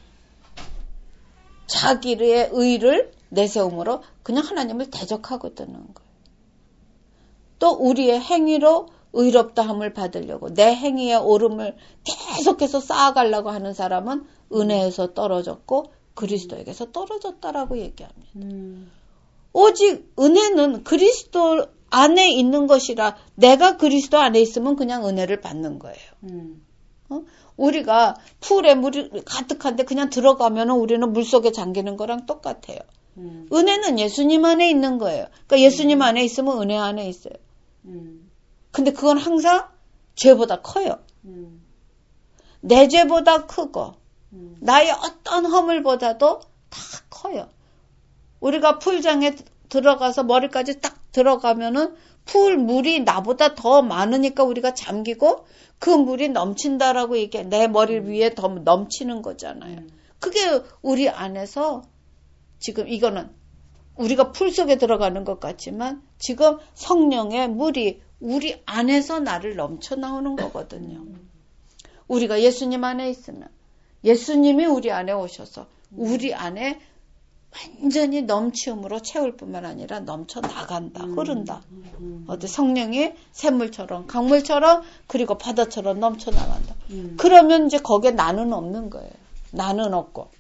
자기의 의를 내세움으로 그냥 하나님을 대적하고 뜨는 거예요. 또 우리의 행위로 의롭다함을 받으려고 내 행위의 옳음을 계속해서 쌓아가려고 하는 사람은 은혜에서 떨어졌고 그리스도에게서 떨어졌다라고 얘기합니다. 음. 오직 은혜는 그리스도 안에 있는 것이라 내가 그리스도 안에 있으면 그냥 은혜를 받는 거예요. 음. 어? 우리가 풀에 물이 가득한데 그냥 들어가면 우리는 물속에 잠기는 거랑 똑같아요. 음. 은혜는 예수님 안에 있는 거예요. 그러니까 예수님 안에 있으면 은혜 안에 있어요. 음. 근데 그건 항상 죄보다 커요. 음. 내 죄보다 크고 음. 나의 어떤 허물보다도 다 커요. 우리가 풀장에 들어가서 머리까지 딱 들어가면은 풀 물이 나보다 더 많으니까 우리가 잠기고 그 물이 넘친다라고 얘기해. 내 머리 위에 더 넘치는 거잖아요. 그게 우리 안에서 지금 이거는 우리가 풀 속에 들어가는 것 같지만 지금 성령의 물이 우리 안에서 나를 넘쳐 나오는 거거든요. 우리가 예수님 안에 있으면 예수님이 우리 안에 오셔서 우리 안에 완전히 넘치음으로 채울 뿐만 아니라 넘쳐 나간다, 흐른다. 어디 성령이 샘물처럼, 강물처럼, 그리고 바다처럼 넘쳐 나간다. 음. 그러면 이제 거기에 나는 없는 거예요. 나는 없고.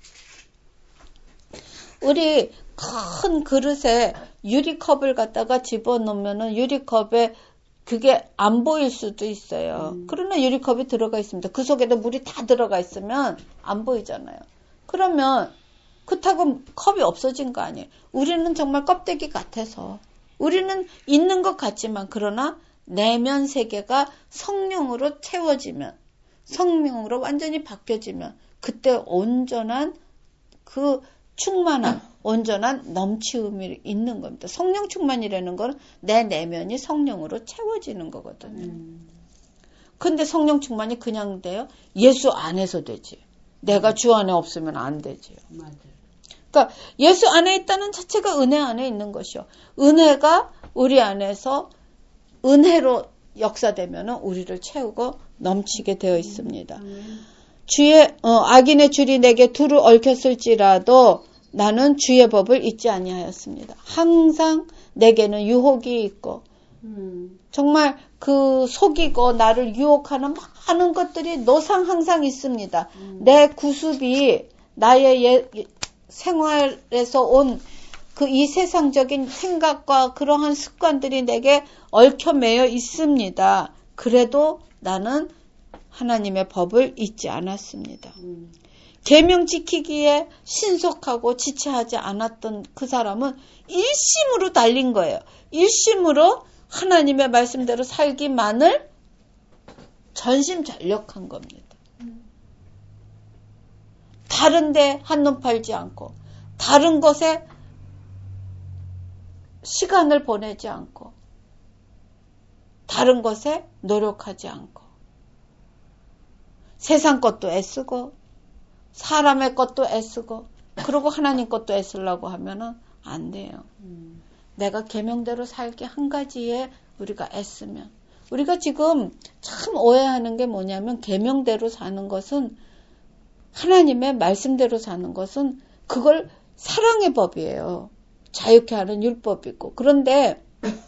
우리 큰 그릇에 유리컵을 갖다가 집어넣으면은 유리컵에 그게 안 보일 수도 있어요. 음. 그러나 유리컵이 들어가 있습니다. 그 속에도 물이 다 들어가 있으면 안 보이잖아요. 그러면 그렇다고 컵이 없어진 거 아니에요. 우리는 정말 껍데기 같아서 우리는 있는 것 같지만 그러나 내면 세계가 성령으로 채워지면 성령으로 완전히 바뀌어지면 그때 온전한 그 충만함, 온전한 넘치음이 있는 겁니다. 성령 충만이라는 건 내 내면이 성령으로 채워지는 거거든요. 음. 근데 성령 충만이 그냥 돼요? 예수 안에서 되지. 내가 주 안에 없으면 안 되지요. 맞아요. 그러니까 예수 안에 있다는 자체가 은혜 안에 있는 것이요. 은혜가 우리 안에서 은혜로 역사되면 우리를 채우고 넘치게 되어 있습니다. 음. 주의 어, 악인의 줄이 내게 두루 얽혔을지라도 나는 주의 법을 잊지 아니하였습니다. 항상 내게는 유혹이 있고 음. 정말 그 속이고 나를 유혹하는 많은 것들이 노상 항상 있습니다. 음. 내 구습이 나의 예, 생활에서 온 그 이 세상적인 생각과 그러한 습관들이 내게 얽혀 매여 있습니다. 그래도 나는 하나님의 법을 잊지 않았습니다. 음. 계명 지키기에 신속하고 지체하지 않았던 그 사람은 일심으로 달린 거예요. 일심으로 하나님의 말씀대로 살기만을 전심전력한 겁니다. 다른 데 한눈 팔지 않고 다른 것에 시간을 보내지 않고 다른 것에 노력하지 않고 세상 것도 애쓰고 사람의 것도 애쓰고 그리고 하나님 것도 애쓰려고 하면은 안 돼요. 음. 내가 계명대로 살기 한 가지에 우리가 애쓰면 우리가 지금 참 오해하는 게 뭐냐면 계명대로 사는 것은 하나님의 말씀대로 사는 것은 그걸 사랑의 법이에요. 자유케 하는 율법이고 그런데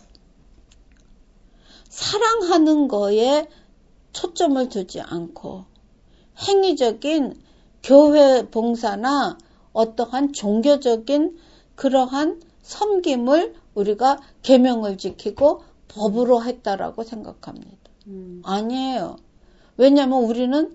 사랑하는 거에 초점을 두지 않고 행위적인 교회 봉사나 어떠한 종교적인 그러한 섬김을 우리가 계명을 지키고 법으로 했다라고 생각합니다. 음. 아니에요. 왜냐하면 우리는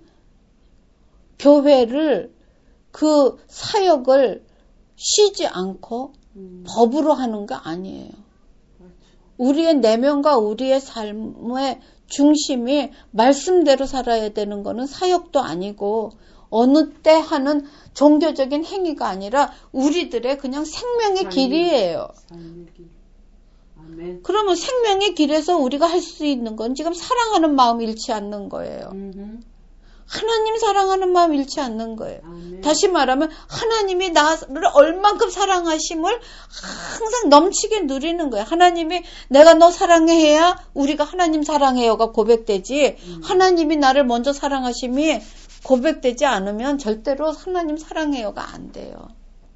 교회를 그 사역을 쉬지 않고 음. 법으로 하는 거 아니에요. 그렇죠. 우리의 내면과 우리의 삶의 중심이 말씀대로 살아야 되는 거는 사역도 아니고 어느 때 하는 종교적인 행위가 아니라 우리들의 그냥 생명의 삶의- 길이에요. 삶의 길. 아멘. 그러면 생명의 길에서 우리가 할 수 있는 건 지금 사랑하는 마음 잃지 않는 거예요. 음흠. 하나님 사랑하는 마음 잃지 않는 거예요. 아멘. 다시 말하면 하나님이 나를 얼만큼 사랑하심을 항상 넘치게 누리는 거예요. 하나님이 내가 너 사랑해야 우리가 하나님 사랑해요가 고백되지 음. 하나님이 나를 먼저 사랑하심이 고백되지 않으면 절대로 하나님 사랑해요가 안 돼요.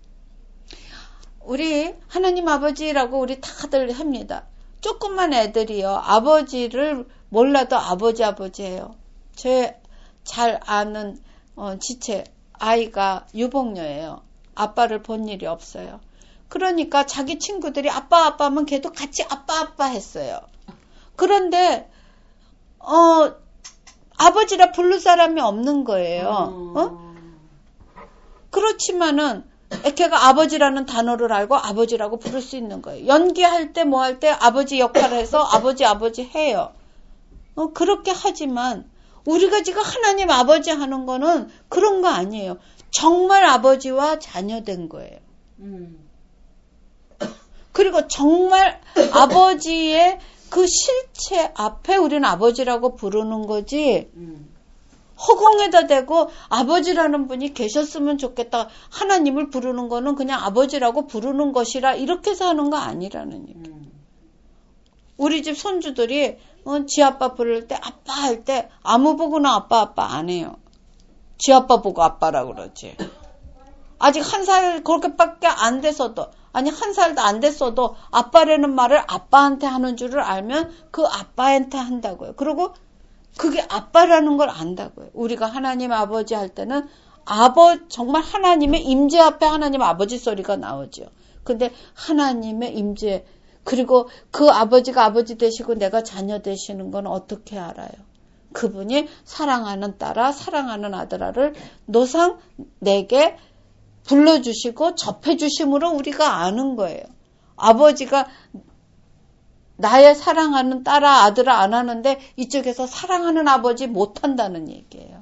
우리 하나님 아버지라고 우리 다들 합니다. 조그만 애들이요. 아버지를 몰라도 아버지 아버지예요. 제 잘 아는 어, 지체 아이가 유복녀예요. 아빠를 본 일이 없어요. 그러니까 자기 친구들이 아빠 아빠 하면 걔도 같이 아빠 아빠 했어요. 그런데 어 아버지라 부를 사람이 없는 거예요. 어? 그렇지만은 걔가 아버지라는 단어를 알고 아버지라고 부를 수 있는 거예요. 연기할 때 뭐 할 때 아버지 역할을 해서 아버지 아버지 해요. 어, 그렇게 하지만 우리가 지금 하나님 아버지 하는 거는 그런 거 아니에요. 정말 아버지와 자녀된 거예요. 음. 그리고 정말 아버지의 그 실체 앞에 우리는 아버지라고 부르는 거지 음. 허공에다 대고 아버지라는 분이 계셨으면 좋겠다. 하나님을 부르는 거는 그냥 아버지라고 부르는 것이라 이렇게 해서 하는 거 아니라는 얘기. 음. 우리 집 손주들이 어, 지 아빠 부를 때 아빠 할 때 아무 보고는 아빠 아빠 안 해요. 지 아빠 보고 아빠라고 그러지. 아직 한 살 그렇게밖에 안 돼서도 아니 한 살도 안 됐어도 아빠라는 말을 아빠한테 하는 줄을 알면 그 아빠한테 한다고요. 그리고 그게 아빠라는 걸 안다고요. 우리가 하나님 아버지 할 때는 아버 정말 하나님의 임재 앞에 하나님 아버지 소리가 나오죠. 근데 하나님의 임재 그리고 그 아버지가 아버지 되시고 내가 자녀 되시는 건 어떻게 알아요? 그분이 사랑하는 딸아 사랑하는 아들아를 노상 내게 불러주시고 접해주심으로 우리가 아는 거예요. 아버지가 나의 사랑하는 딸아 아들아 안 하는데 이쪽에서 사랑하는 아버지 못한다는 얘기예요.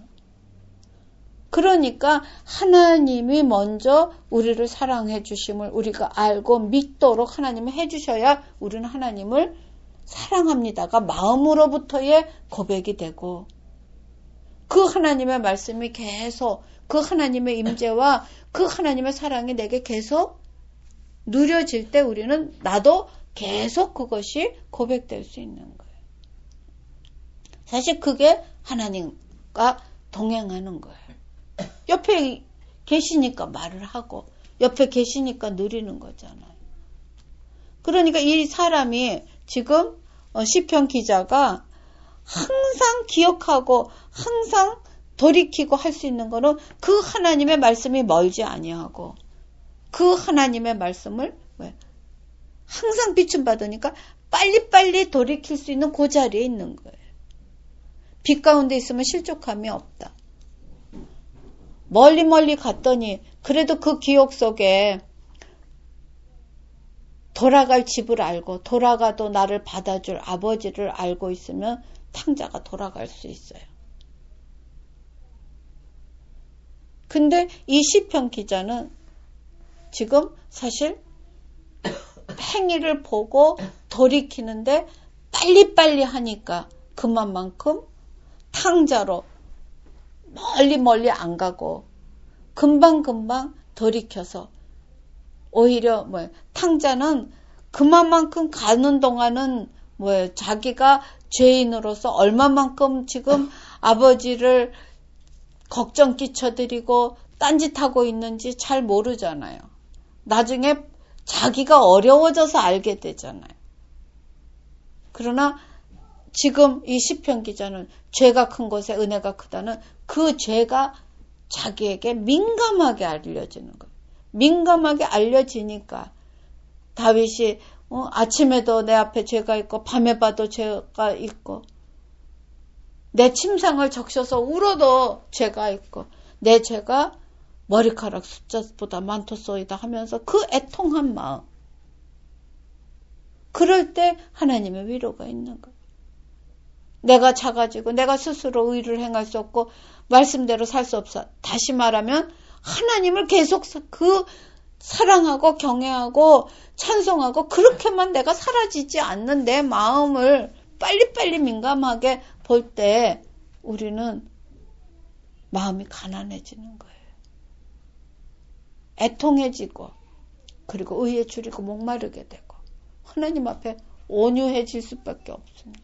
그러니까 하나님이 먼저 우리를 사랑해 주심을 우리가 알고 믿도록 하나님이 해주셔야 우리는 하나님을 사랑합니다가 마음으로부터의 고백이 되고 그 하나님의 말씀이 계속 그 하나님의 임재와 그 하나님의 사랑이 내게 계속 누려질 때 우리는 나도 계속 그것이 고백될 수 있는 거예요. 사실 그게 하나님과 동행하는 거예요. 옆에 계시니까 말을 하고 옆에 계시니까 누리는 거잖아요. 그러니까 이 사람이 지금 시편 기자가 항상 기억하고 항상 돌이키고 할 수 있는 거는 그 하나님의 말씀이 멀지 아니하고 그 하나님의 말씀을 왜? 항상 비춤받으니까 빨리빨리 돌이킬 수 있는 그 자리에 있는 거예요. 빛 가운데 있으면 실족함이 없다. 멀리 멀리 갔더니 그래도 그 기억 속에 돌아갈 집을 알고 돌아가도 나를 받아줄 아버지를 알고 있으면 탕자가 돌아갈 수 있어요. 근데 이 시편 기자는 지금 사실 행위를 보고 돌이키는데 빨리빨리 하니까 그만큼 탕자로 멀리 멀리 안 가고 금방금방 돌이켜서 오히려 뭐 탕자는 그만큼 가는 동안은 뭐 자기가 죄인으로서 얼마만큼 지금 아버지를 걱정 끼쳐드리고 딴짓하고 있는지 잘 모르잖아요. 나중에 자기가 어려워져서 알게 되잖아요. 그러나 지금 이 시편 기자는 죄가 큰 것에 은혜가 크다는 그 죄가 자기에게 민감하게 알려지는 거예요. 민감하게 알려지니까 다윗이 어, 아침에도 내 앞에 죄가 있고 밤에 봐도 죄가 있고 내 침상을 적셔서 울어도 죄가 있고 내 죄가 머리카락 숫자보다 많토소이다 하면서 그 애통한 마음 그럴 때 하나님의 위로가 있는 거예요. 내가 작아지고 내가 스스로 의를 행할 수 없고 말씀대로 살 수 없어. 다시 말하면 하나님을 계속 그 사랑하고 경외하고 찬송하고 그렇게만 내가 사라지지 않는 내 마음을 빨리빨리 민감하게 볼 때 우리는 마음이 가난해지는 거예요. 애통해지고 그리고 의에 줄이고 목마르게 되고 하나님 앞에 온유해질 수밖에 없습니다.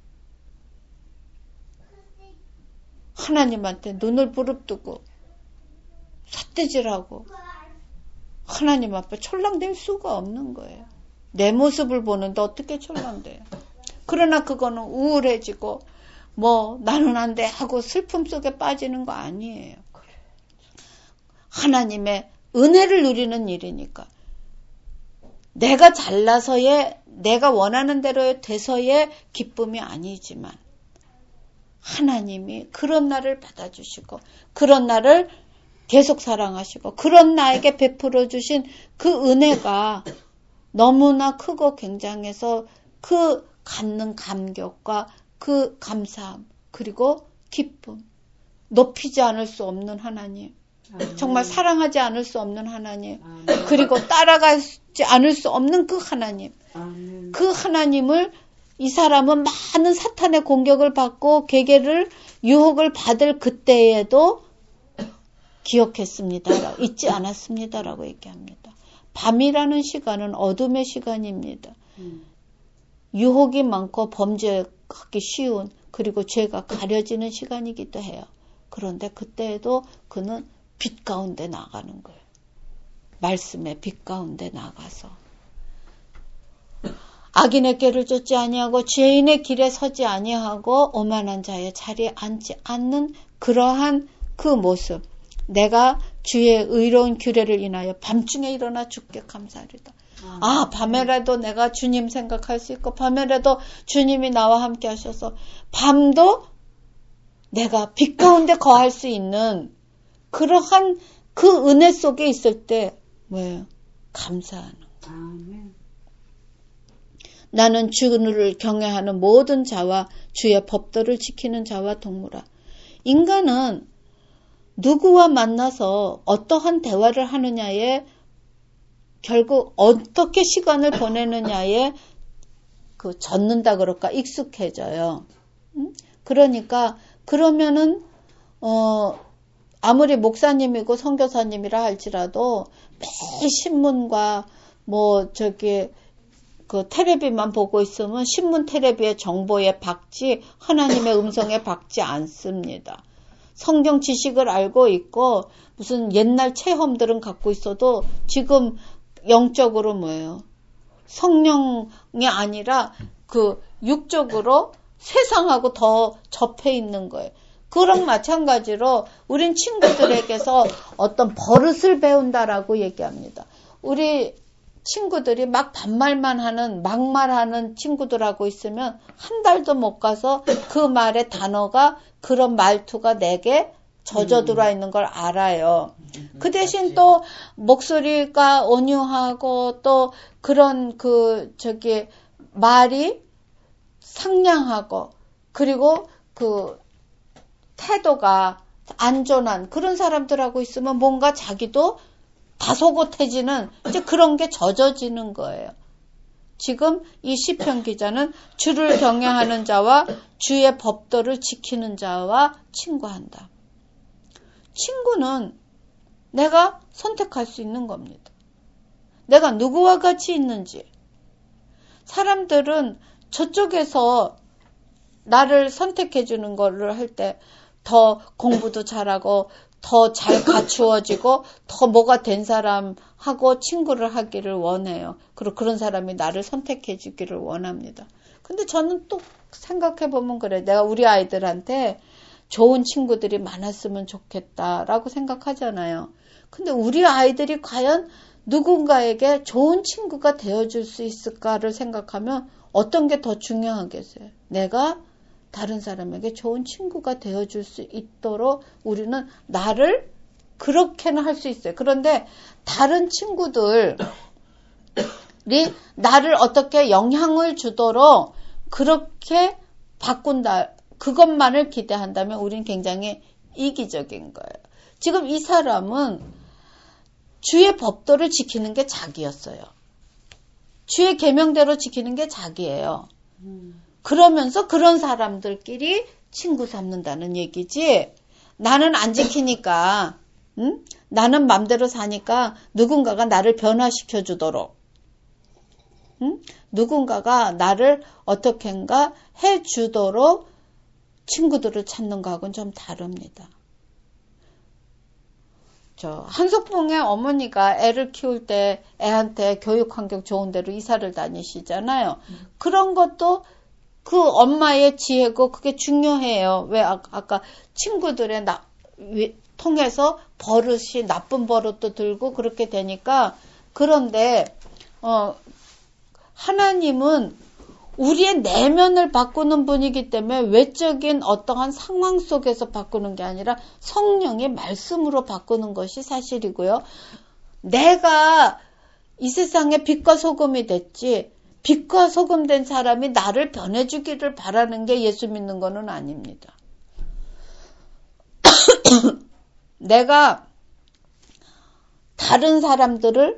하나님한테 눈을 부릅뜨고 삿대질하고 하나님 앞에 철랑댈 수가 없는 거예요. 내 모습을 보는데 어떻게 철랑돼요? 그러나 그거는 우울해지고 뭐 나는 안 돼 하고 슬픔 속에 빠지는 거 아니에요. 하나님의 은혜를 누리는 일이니까 내가 잘나서의 내가 원하는 대로 돼서의 기쁨이 아니지만 하나님이 그런 나를 받아주시고 그런 나를 계속 사랑하시고 그런 나에게 베풀어 주신 그 은혜가 너무나 크고 굉장해서 그 갖는 감격과 그 감사함 그리고 기쁨 높이지 않을 수 없는 하나님 아멘. 정말 사랑하지 않을 수 없는 하나님 아멘. 그리고 따라가지 않을 수 없는 그 하나님 아멘. 그 하나님을 이 사람은 많은 사탄의 공격을 받고 계계를 유혹을 받을 그때에도 기억했습니다. 잊지 않았습니다라고 얘기합니다. 밤이라는 시간은 어둠의 시간입니다. 음. 유혹이 많고 범죄하기 쉬운 그리고 죄가 가려지는 시간이기도 해요. 그런데 그때에도 그는 빛 가운데 나가는 거예요. 말씀의 빛 가운데 나가서 악인의 꾀를 쫓지 아니하고 죄인의 길에 서지 아니하고 오만한 자의 자리에 앉지 않는 그러한 그 모습. 내가 주의 의로운 규례를 인하여 밤중에 일어나 주께 감사하리다. 아, 밤에라도 내가 주님 생각할 수 있고 밤에라도 주님이 나와 함께 하셔서 밤도 내가 빛 가운데 거할 수 있는 그러한 그 은혜 속에 있을 때 뭐예요? 감사하는 거예요. 아멘. 나는 주를 경외하는 모든 자와 주의 법도를 지키는 자와 동무라. 인간은 누구와 만나서 어떠한 대화를 하느냐에 결국 어떻게 시간을 보내느냐에 그 젖는다 그럴까 익숙해져요. 음? 그러니까 그러면은 어 아무리 목사님이고 선교사님이라 할지라도 매일 신문과 뭐 저기 그 텔레비만 보고 있으면 신문 텔레비의 정보에 박지 하나님의 음성에 박지 않습니다. 성경 지식을 알고 있고 무슨 옛날 체험들은 갖고 있어도 지금 영적으로 뭐예요? 성령이 아니라 그 육적으로 세상하고 더 접해 있는 거예요. 그랑 마찬가지로 우린 친구들에게서 어떤 버릇을 배운다라고 얘기합니다. 우리 친구들이 막 반말만 하는 막말하는 친구들하고 있으면 한 달도 못 가서 그 말의 단어가 그런 말투가 내게 젖어 들어와 있는 걸 알아요. 그 대신 또 목소리가 온유하고 또 그런 그 저기 말이 상냥하고 그리고 그 태도가 안전한 그런 사람들하고 있으면 뭔가 자기도 다소곳해지는 이제 그런 게 젖어지는 거예요. 지금 이 시편 기자는 주를 경외하는 자와 주의 법도를 지키는 자와 친구한다. 친구는 내가 선택할 수 있는 겁니다. 내가 누구와 같이 있는지. 사람들은 저쪽에서 나를 선택해 주는 거를 할 때 더 공부도 잘하고 더 잘 갖추어지고 더 뭐가 된 사람하고 친구를 하기를 원해요. 그리고 그런 사람이 나를 선택해 주기를 원합니다. 근데 저는 또 생각해 보면 그래. 내가 우리 아이들한테 좋은 친구들이 많았으면 좋겠다라고 생각하잖아요. 근데 우리 아이들이 과연 누군가에게 좋은 친구가 되어줄 수 있을까를 생각하면 어떤 게 더 중요하겠어요? 내가 다른 사람에게 좋은 친구가 되어줄 수 있도록 우리는 나를 그렇게는 할 수 있어요. 그런데 다른 친구들이 나를 어떻게 영향을 주도록 그렇게 바꾼다. 그것만을 기대한다면 우리는 굉장히 이기적인 거예요. 지금 이 사람은 주의 법도를 지키는 게 자기였어요. 주의 계명대로 지키는 게 자기예요. 그러면서 그런 사람들끼리 친구 삼는다는 얘기지. 나는 안 지키니까, 응? 나는 맘대로 사니까 누군가가 나를 변화시켜 주도록, 응? 누군가가 나를 어떻게인가 해 주도록 친구들을 찾는 거하고는 좀 다릅니다. 저 한석봉의 어머니가 애를 키울 때 애한테 교육 환경 좋은 데로 이사를 다니시잖아요. 음. 그런 것도 그 엄마의 지혜고 그게 중요해요. 왜 아, 아까 친구들의 나, 위, 통해서 버릇이 나쁜 버릇도 들고 그렇게 되니까. 그런데 어, 하나님은 우리의 내면을 바꾸는 분이기 때문에 외적인 어떠한 상황 속에서 바꾸는 게 아니라 성령의 말씀으로 바꾸는 것이 사실이고요. 내가 이 세상에 빛과 소금이 됐지, 빛과 소금 된 사람이 나를 변해주기를 바라는 게 예수 믿는 거는 아닙니다. 내가 다른 사람들을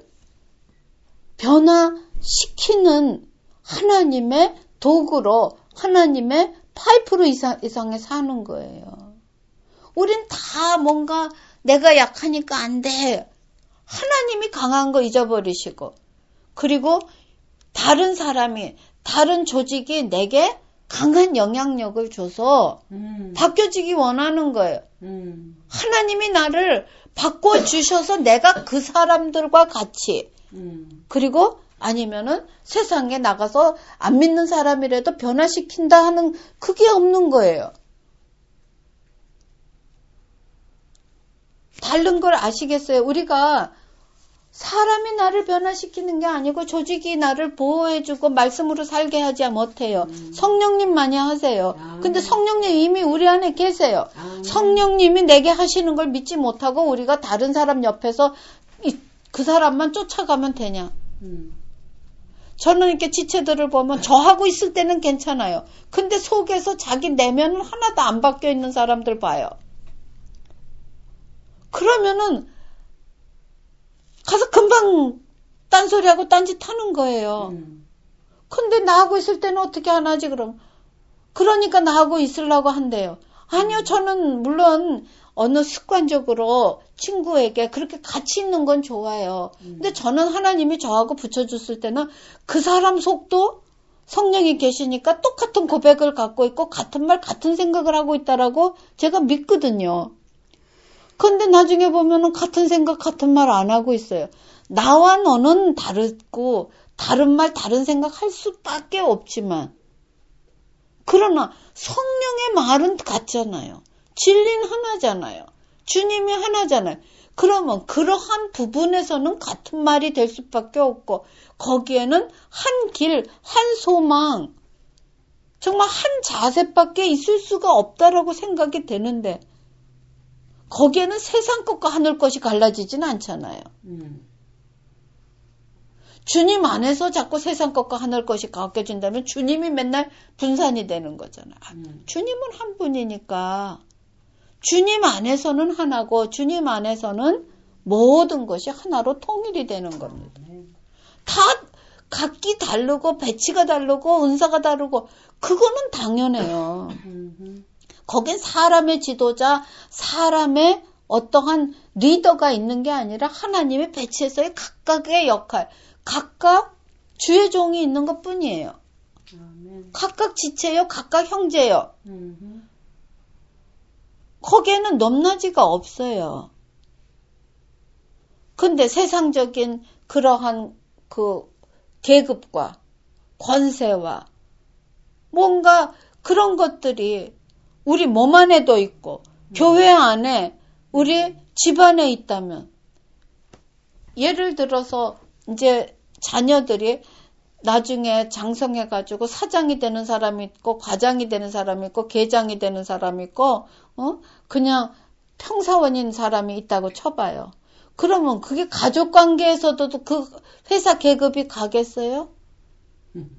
변화시키는 하나님의 도구로, 하나님의 파이프로 이상, 이상에 사는 거예요. 우린 다 뭔가 내가 약하니까 안 돼. 하나님이 강한 거 잊어버리시고, 그리고 다른 사람이, 다른 조직이 내게 강한 영향력을 줘서 음. 바뀌어지기 원하는 거예요. 음. 하나님이 나를 바꿔주셔서 내가 그 사람들과 같이, 음. 그리고 아니면은 세상에 나가서 안 믿는 사람이라도 변화시킨다 하는 그게 없는 거예요. 다른 걸 아시겠어요? 우리가 사람이 나를 변화시키는 게 아니고 조직이 나를 보호해주고 말씀으로 살게 하지 못해요. 음. 성령님만이 하세요. 아. 근데 성령님 이미 우리 안에 계세요. 아. 성령님이 내게 하시는 걸 믿지 못하고 우리가 다른 사람 옆에서 이, 그 사람만 쫓아가면 되냐. 음. 저는 이렇게 지체들을 보면 저하고 있을 때는 괜찮아요. 근데 속에서 자기 내면은 하나도 안 바뀌어 있는 사람들 봐요. 그러면은 가서 금방 딴소리하고 딴짓 하는 거예요. 음. 근데 나하고 있을 때는 어떻게 안 하지 그럼? 그러니까 나하고 있으려고 한대요. 아니요, 저는 물론 어느 습관적으로 친구에게 그렇게 같이 있는 건 좋아요. 음. 근데 저는 하나님이 저하고 붙여줬을 때는 그 사람 속도 성령이 계시니까 똑같은 고백을 갖고 있고 같은 말 같은 생각을 하고 있다라고 제가 믿거든요. 근데 나중에 보면은 같은 생각 같은 말 안 하고 있어요. 나와 너는 다르고 다른 말 다른 생각 할 수밖에 없지만, 그러나 성령의 말은 같잖아요. 진리는 하나잖아요. 주님이 하나잖아요. 그러면 그러한 부분에서는 같은 말이 될 수밖에 없고, 거기에는 한 길, 한 소망, 정말 한 자세밖에 있을 수가 없다라고 생각이 되는데, 거기에는 세상 것과 하늘 것이 갈라지진 않잖아요. 음. 주님 안에서 자꾸 세상 것과 하늘 것이 가까워진다면 주님이 맨날 분산이 되는 거잖아요. 음. 주님은 한 분이니까 주님 안에서는 하나고 주님 안에서는 모든 것이 하나로 통일이 되는 겁니다. 음. 다 각기 다르고 배치가 다르고 은사가 다르고 그거는 당연해요. 음. 거긴 사람의 지도자, 사람의 어떠한 리더가 있는 게 아니라 하나님의 배치에서의 각각의 역할, 각각 주의 종이 있는 것 뿐이에요. 아멘. 각각 지체요, 각각 형제요. 음흠. 거기에는 넘나지가 없어요. 근데 세상적인 그러한 그 계급과 권세와 뭔가 그런 것들이 우리 몸 안에도 있고 음. 교회 안에 우리 집 안에 있다면, 예를 들어서 이제 자녀들이 나중에 장성해가지고 사장이 되는 사람이 있고 과장이 되는 사람이 있고 계장이 되는 사람이 있고 어 그냥 평사원인 사람이 있다고 쳐봐요. 그러면 그게 가족관계에서도 그 회사 계급이 가겠어요? 음.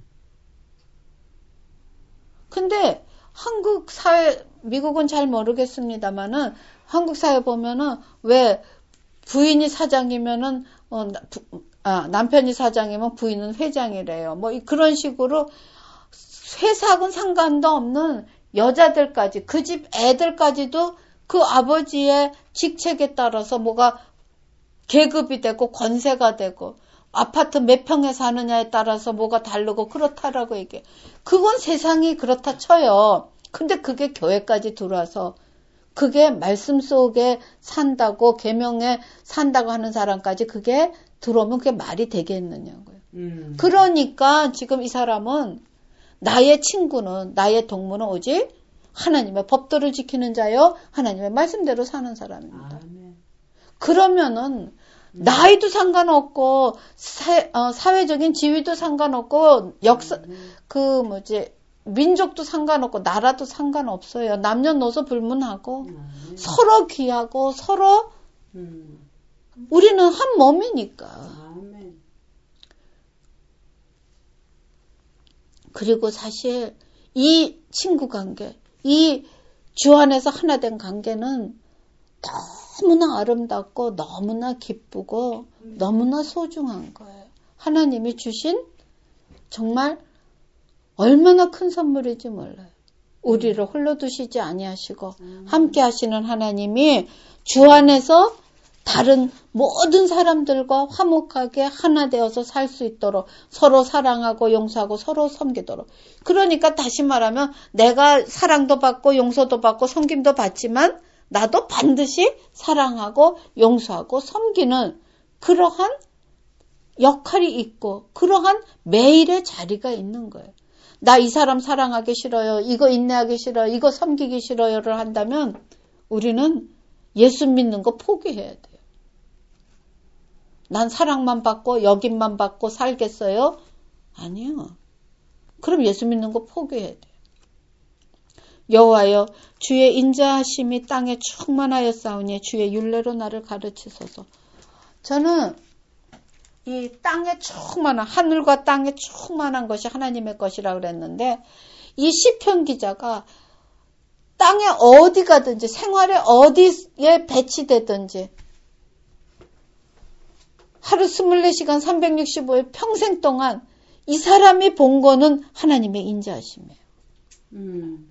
근데 한국 사회, 미국은 잘 모르겠습니다만은 한국 사회 보면은 왜 부인이 사장이면은 어, 부, 아, 남편이 사장이면 부인은 회장이래요. 뭐 그런 식으로 회사하고는 상관도 없는 여자들까지, 그 집 애들까지도 그 아버지의 직책에 따라서 뭐가 계급이 되고 권세가 되고 아파트 몇 평에 사느냐에 따라서 뭐가 다르고 그렇다라고 얘기해. 그건 세상이 그렇다 쳐요. 근데 그게 교회까지 들어와서 그게 말씀 속에 산다고 계명에 산다고 하는 사람까지 그게 들어오면 그게 말이 되겠느냐고요. 음. 그러니까 지금 이 사람은 나의 친구는 나의 동무는 오직 하나님의 법도를 지키는 자요 하나님의 말씀대로 사는 사람입니다. 아멘. 그러면은 나이도 상관없고 사, 어, 사회적인 지위도 상관없고 역사 그 뭐지 민족도 상관없고 나라도 상관없어요. 남녀노소 불문하고 음. 서로 귀하고 서로 음. 우리는 한 몸이니까. 아멘. 그리고 사실 이 친구 관계, 이 주 안에서 하나 된 관계는 너무나 아름답고 너무나 기쁘고 음. 너무나 소중한 거예요. 하나님이 주신 정말 얼마나 큰 선물인지 몰라요. 우리를 홀로 두시지 아니하시고 음. 함께 하시는 하나님이 주 안에서 다른 모든 사람들과 화목하게 하나 되어서 살 수 있도록 서로 사랑하고 용서하고 서로 섬기도록. 그러니까 다시 말하면 내가 사랑도 받고 용서도 받고 섬김도 받지만 나도 반드시 사랑하고 용서하고 섬기는 그러한 역할이 있고 그러한 매일의 자리가 있는 거예요. 나 이 사람 사랑하기 싫어요. 이거 인내하기 싫어요. 이거 섬기기 싫어요를 한다면 우리는 예수 믿는 거 포기해야 돼요. 난 사랑만 받고 여김만 받고 살겠어요? 아니요. 그럼 예수 믿는 거 포기해야 돼요. 여호와여 주의 인자하심이 땅에 충만하였사오니 주의 율례로 나를 가르치소서. 저는 이 땅에 충만한 하늘과 땅에 충만한 것이 하나님의 것이라 그랬는데 이 시편 기자가 땅에 어디 가든지 생활에 어디에 배치되든지 하루 이십사 시간 삼백육십오 일 평생 동안 이 사람이 본 거는 하나님의 인자하심이에요. 음.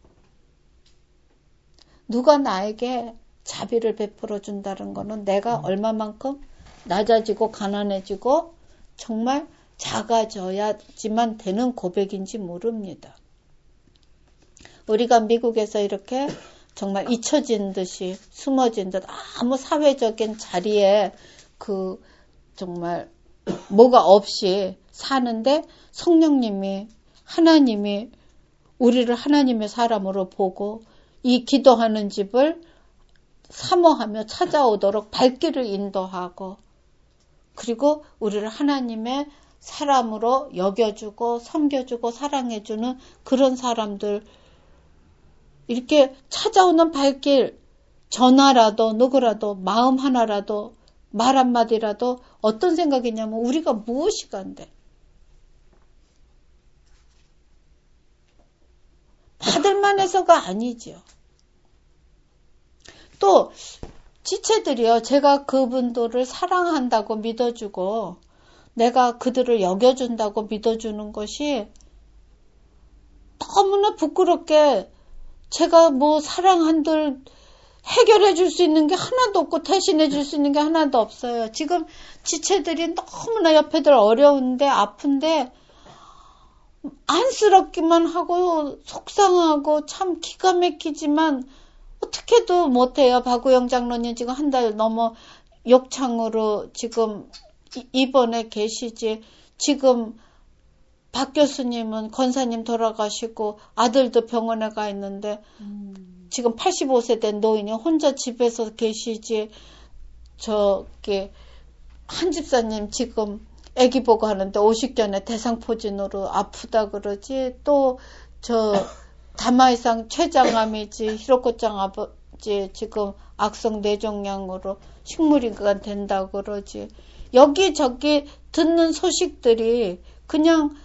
누가 나에게 자비를 베풀어 준다는 거는 내가 음. 얼마만큼 낮아지고 가난해지고 정말 작아져야지만 되는 고백인지 모릅니다. 우리가 미국에서 이렇게 정말 잊혀진 듯이 숨어진 듯 아무 사회적인 자리에 그 정말 뭐가 없이 사는데 성령님이 하나님이 우리를 하나님의 사람으로 보고 이 기도하는 집을 사모하며 찾아오도록 발길을 인도하고 그리고 우리를 하나님의 사람으로 여겨주고 섬겨주고 사랑해주는 그런 사람들 이렇게 찾아오는 발길 전화라도 누구라도 마음 하나라도 말 한마디라도 어떤 생각이냐면 우리가 무엇이 간대 받을만 해서가 아니죠. 또 지체들이요. 제가 그분들을 사랑한다고 믿어주고 내가 그들을 여겨준다고 믿어주는 것이 너무나 부끄럽게 제가 뭐 사랑한들 해결해 줄 수 있는 게 하나도 없고 대신해 줄 수 있는 게 하나도 없어요. 지금 지체들이 너무나 옆에들 어려운데 아픈데 안쓰럽기만 하고 속상하고 참 기가 막히지만 어떻게도 못해요. 박우영 장로님 지금 한 달 넘어 욕창으로 지금 입원해 계시지. 지금 박 교수님은 권사님 돌아가시고 아들도 병원에 가 있는데 음. 지금 팔십오 세 된 노인이 혼자 집에서 계시지. 저기 한 집사님 지금 아기 보고 하는데 오십견에 대상포진으로 아프다 그러지. 또 저 다마이상 췌장암이지 히로코짱 아버지 지금 악성 뇌종양으로 식물인간 된다 그러지. 여기저기 듣는 소식들이 그냥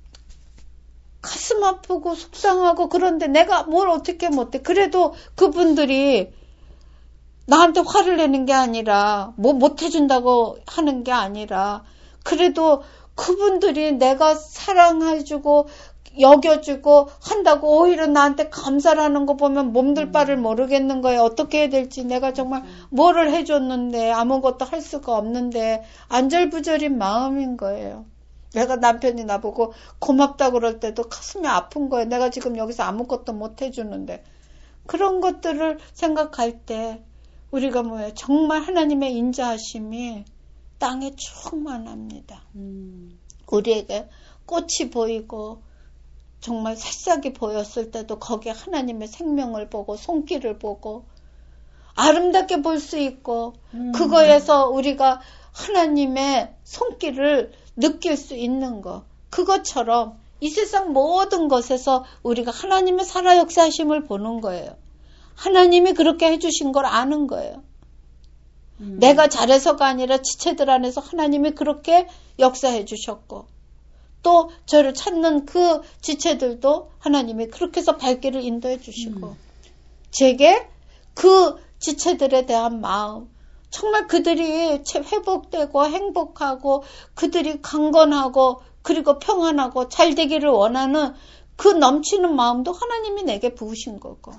가슴 아프고 속상하고 그런데 내가 뭘 어떻게 못해. 그래도 그분들이 나한테 화를 내는 게 아니라 뭐 못해준다고 하는 게 아니라 그래도 그분들이 내가 사랑해주고 여겨주고 한다고 오히려 나한테 감사를 하는 거 보면 몸둘 바를 모르겠는 거예요. 어떻게 해야 될지. 내가 정말 뭐를 해줬는데 아무것도 할 수가 없는데 안절부절인 마음인 거예요. 내가 남편이 나보고 고맙다 그럴 때도 가슴이 아픈 거예요. 내가 지금 여기서 아무것도 못 해주는데. 그런 것들을 생각할 때 우리가 뭐예요? 정말 하나님의 인자하심이 땅에 충만합니다. 음. 우리에게 꽃이 보이고 정말 새싹이 보였을 때도 거기에 하나님의 생명을 보고 손길을 보고 아름답게 볼 수 있고 음. 그거에서 우리가 하나님의 손길을 느낄 수 있는 것. 그것처럼 이 세상 모든 것에서 우리가 하나님의 살아 역사하심을 보는 거예요. 하나님이 그렇게 해주신 걸 아는 거예요. 음. 내가 잘해서가 아니라 지체들 안에서 하나님이 그렇게 역사해 주셨고 또 저를 찾는 그 지체들도 하나님이 그렇게 해서 발길을 인도해 주시고 음. 제게 그 지체들에 대한 마음 정말 그들이 회복되고 행복하고 그들이 강건하고 그리고 평안하고 잘 되기를 원하는 그 넘치는 마음도 하나님이 내게 부으신 거고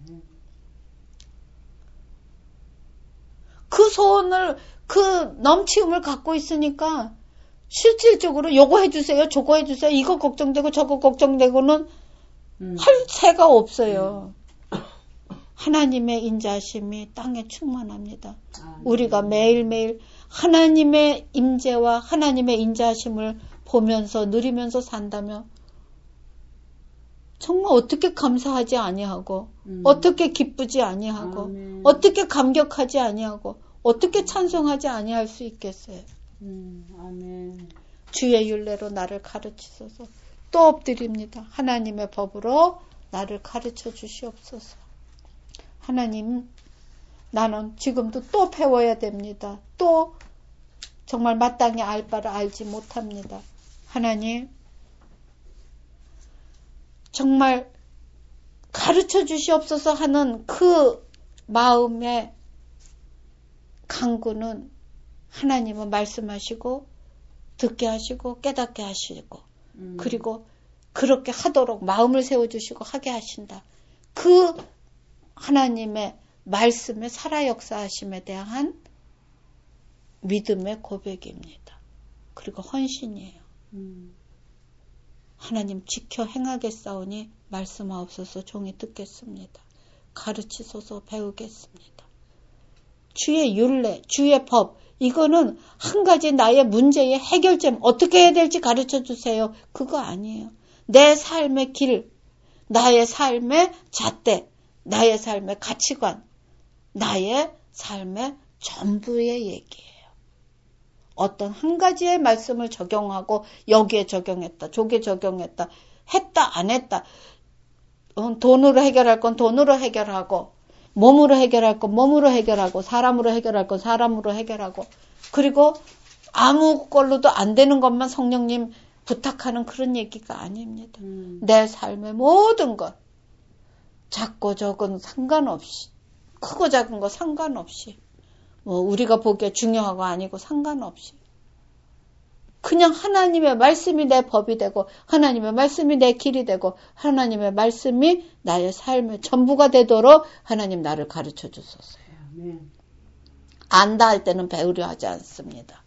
그 소원을 그 넘치움을 갖고 있으니까 실질적으로 요거 해주세요 저거 해주세요 이거 걱정되고 저거 걱정되고는 음. 할 새가 없어요. 음. 하나님의 인자심이 땅에 충만합니다. 아, 우리가 매일매일 하나님의 임재와 하나님의 인자심을 보면서 누리면서 산다면 정말 어떻게 감사하지 아니하고 음. 어떻게 기쁘지 아니하고 아멘. 어떻게 감격하지 아니하고 어떻게 찬송하지 아니할 수 있겠어요. 음. 아멘. 주의 율례로 나를 가르치소서. 또 엎드립니다. 하나님의 법으로 나를 가르쳐 주시옵소서. 하나님, 나는 지금도 또 배워야 됩니다. 또 정말 마땅히 알 바를 알지 못합니다. 하나님, 정말 가르쳐 주시옵소서 하는 그 마음의 간구는 하나님은 말씀하시고 듣게 하시고 깨닫게 하시고 음. 그리고 그렇게 하도록 마음을 세워주시고 하게 하신다. 그 하나님의 말씀의 살아 역사하심에 대한 믿음의 고백입니다. 그리고 헌신이에요. 음. 하나님 지켜 행하겠사오니 말씀하옵소서 종이 듣겠습니다. 가르치소서 배우겠습니다. 주의 율례, 주의 법 이거는 한 가지 나의 문제의 해결점 어떻게 해야 될지 가르쳐 주세요. 그거 아니에요. 내 삶의 길, 나의 삶의 잣대, 나의 삶의 가치관, 나의 삶의 전부의 얘기예요. 어떤 한 가지의 말씀을 적용하고 여기에 적용했다, 저기에 적용했다, 했다, 안 했다. 돈으로 해결할 건 돈으로 해결하고 몸으로 해결할 건 몸으로 해결하고 사람으로 해결할 건 사람으로 해결하고 그리고 아무 걸로도 안 되는 것만 성령님 부탁하는 그런 얘기가 아닙니다. 음. 내 삶의 모든 것 작고 적은 상관없이 크고 작은 거 상관없이 뭐 우리가 보기에 중요하고 아니고 상관없이 그냥 하나님의 말씀이 내 법이 되고 하나님의 말씀이 내 길이 되고 하나님의 말씀이 나의 삶의 전부가 되도록 하나님 나를 가르쳐 주소서. 아멘. 안다 할 때는 배우려 하지 않습니다.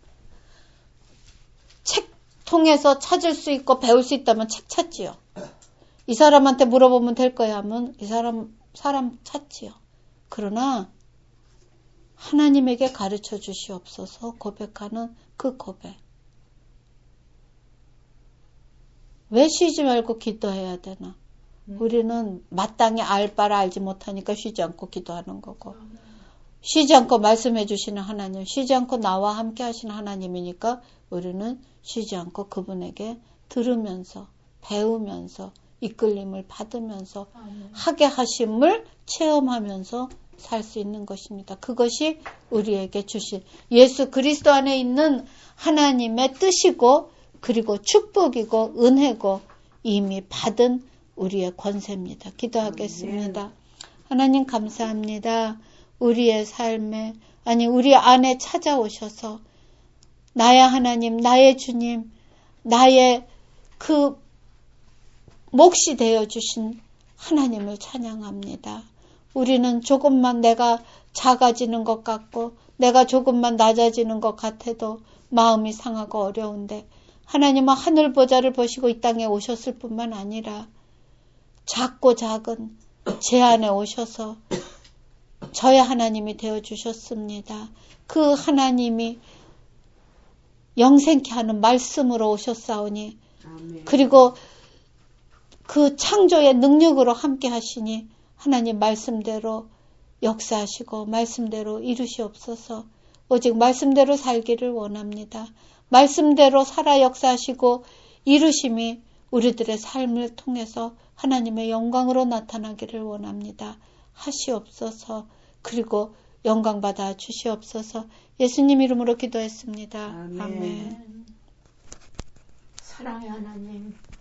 책 통해서 찾을 수 있고 배울 수 있다면 책 찾지요. 이 사람한테 물어보면 될 거야 하면 이 사람 사람 찾지요. 그러나 하나님에게 가르쳐 주시옵소서 고백하는 그 고백. 왜 쉬지 말고 기도해야 되나? 음. 우리는 마땅히 알 바를 알지 못하니까 쉬지 않고 기도하는 거고 쉬지 않고 말씀해 주시는 하나님, 쉬지 않고 나와 함께 하시는 하나님이니까 우리는 쉬지 않고 그분에게 들으면서 배우면서 이끌림을 받으면서 아멘. 하게 하심을 체험하면서 살 수 있는 것입니다. 그것이 우리에게 주신 예수 그리스도 안에 있는 하나님의 뜻이고 그리고 축복이고 은혜고 이미 받은 우리의 권세입니다. 기도하겠습니다. 아멘. 하나님 감사합니다. 우리의 삶에 아니 우리 안에 찾아오셔서 나의 하나님 나의 주님 나의 그 몫이 되어주신 하나님을 찬양합니다. 우리는 조금만 내가 작아지는 것 같고 내가 조금만 낮아지는 것 같아도 마음이 상하고 어려운데 하나님은 하늘 보좌를 보시고 이 땅에 오셨을 뿐만 아니라 작고 작은 제 안에 오셔서 저의 하나님이 되어주셨습니다. 그 하나님이 영생케 하는 말씀으로 오셨사오니 아멘. 그리고 그 창조의 능력으로 함께 하시니 하나님 말씀대로 역사하시고 말씀대로 이루시옵소서. 오직 말씀대로 살기를 원합니다. 말씀대로 살아 역사하시고 이루심이 우리들의 삶을 통해서 하나님의 영광으로 나타나기를 원합니다. 하시옵소서. 그리고 영광 받아 주시옵소서. 예수님 이름으로 기도했습니다. 아멘. 아멘. 사랑의 하나님,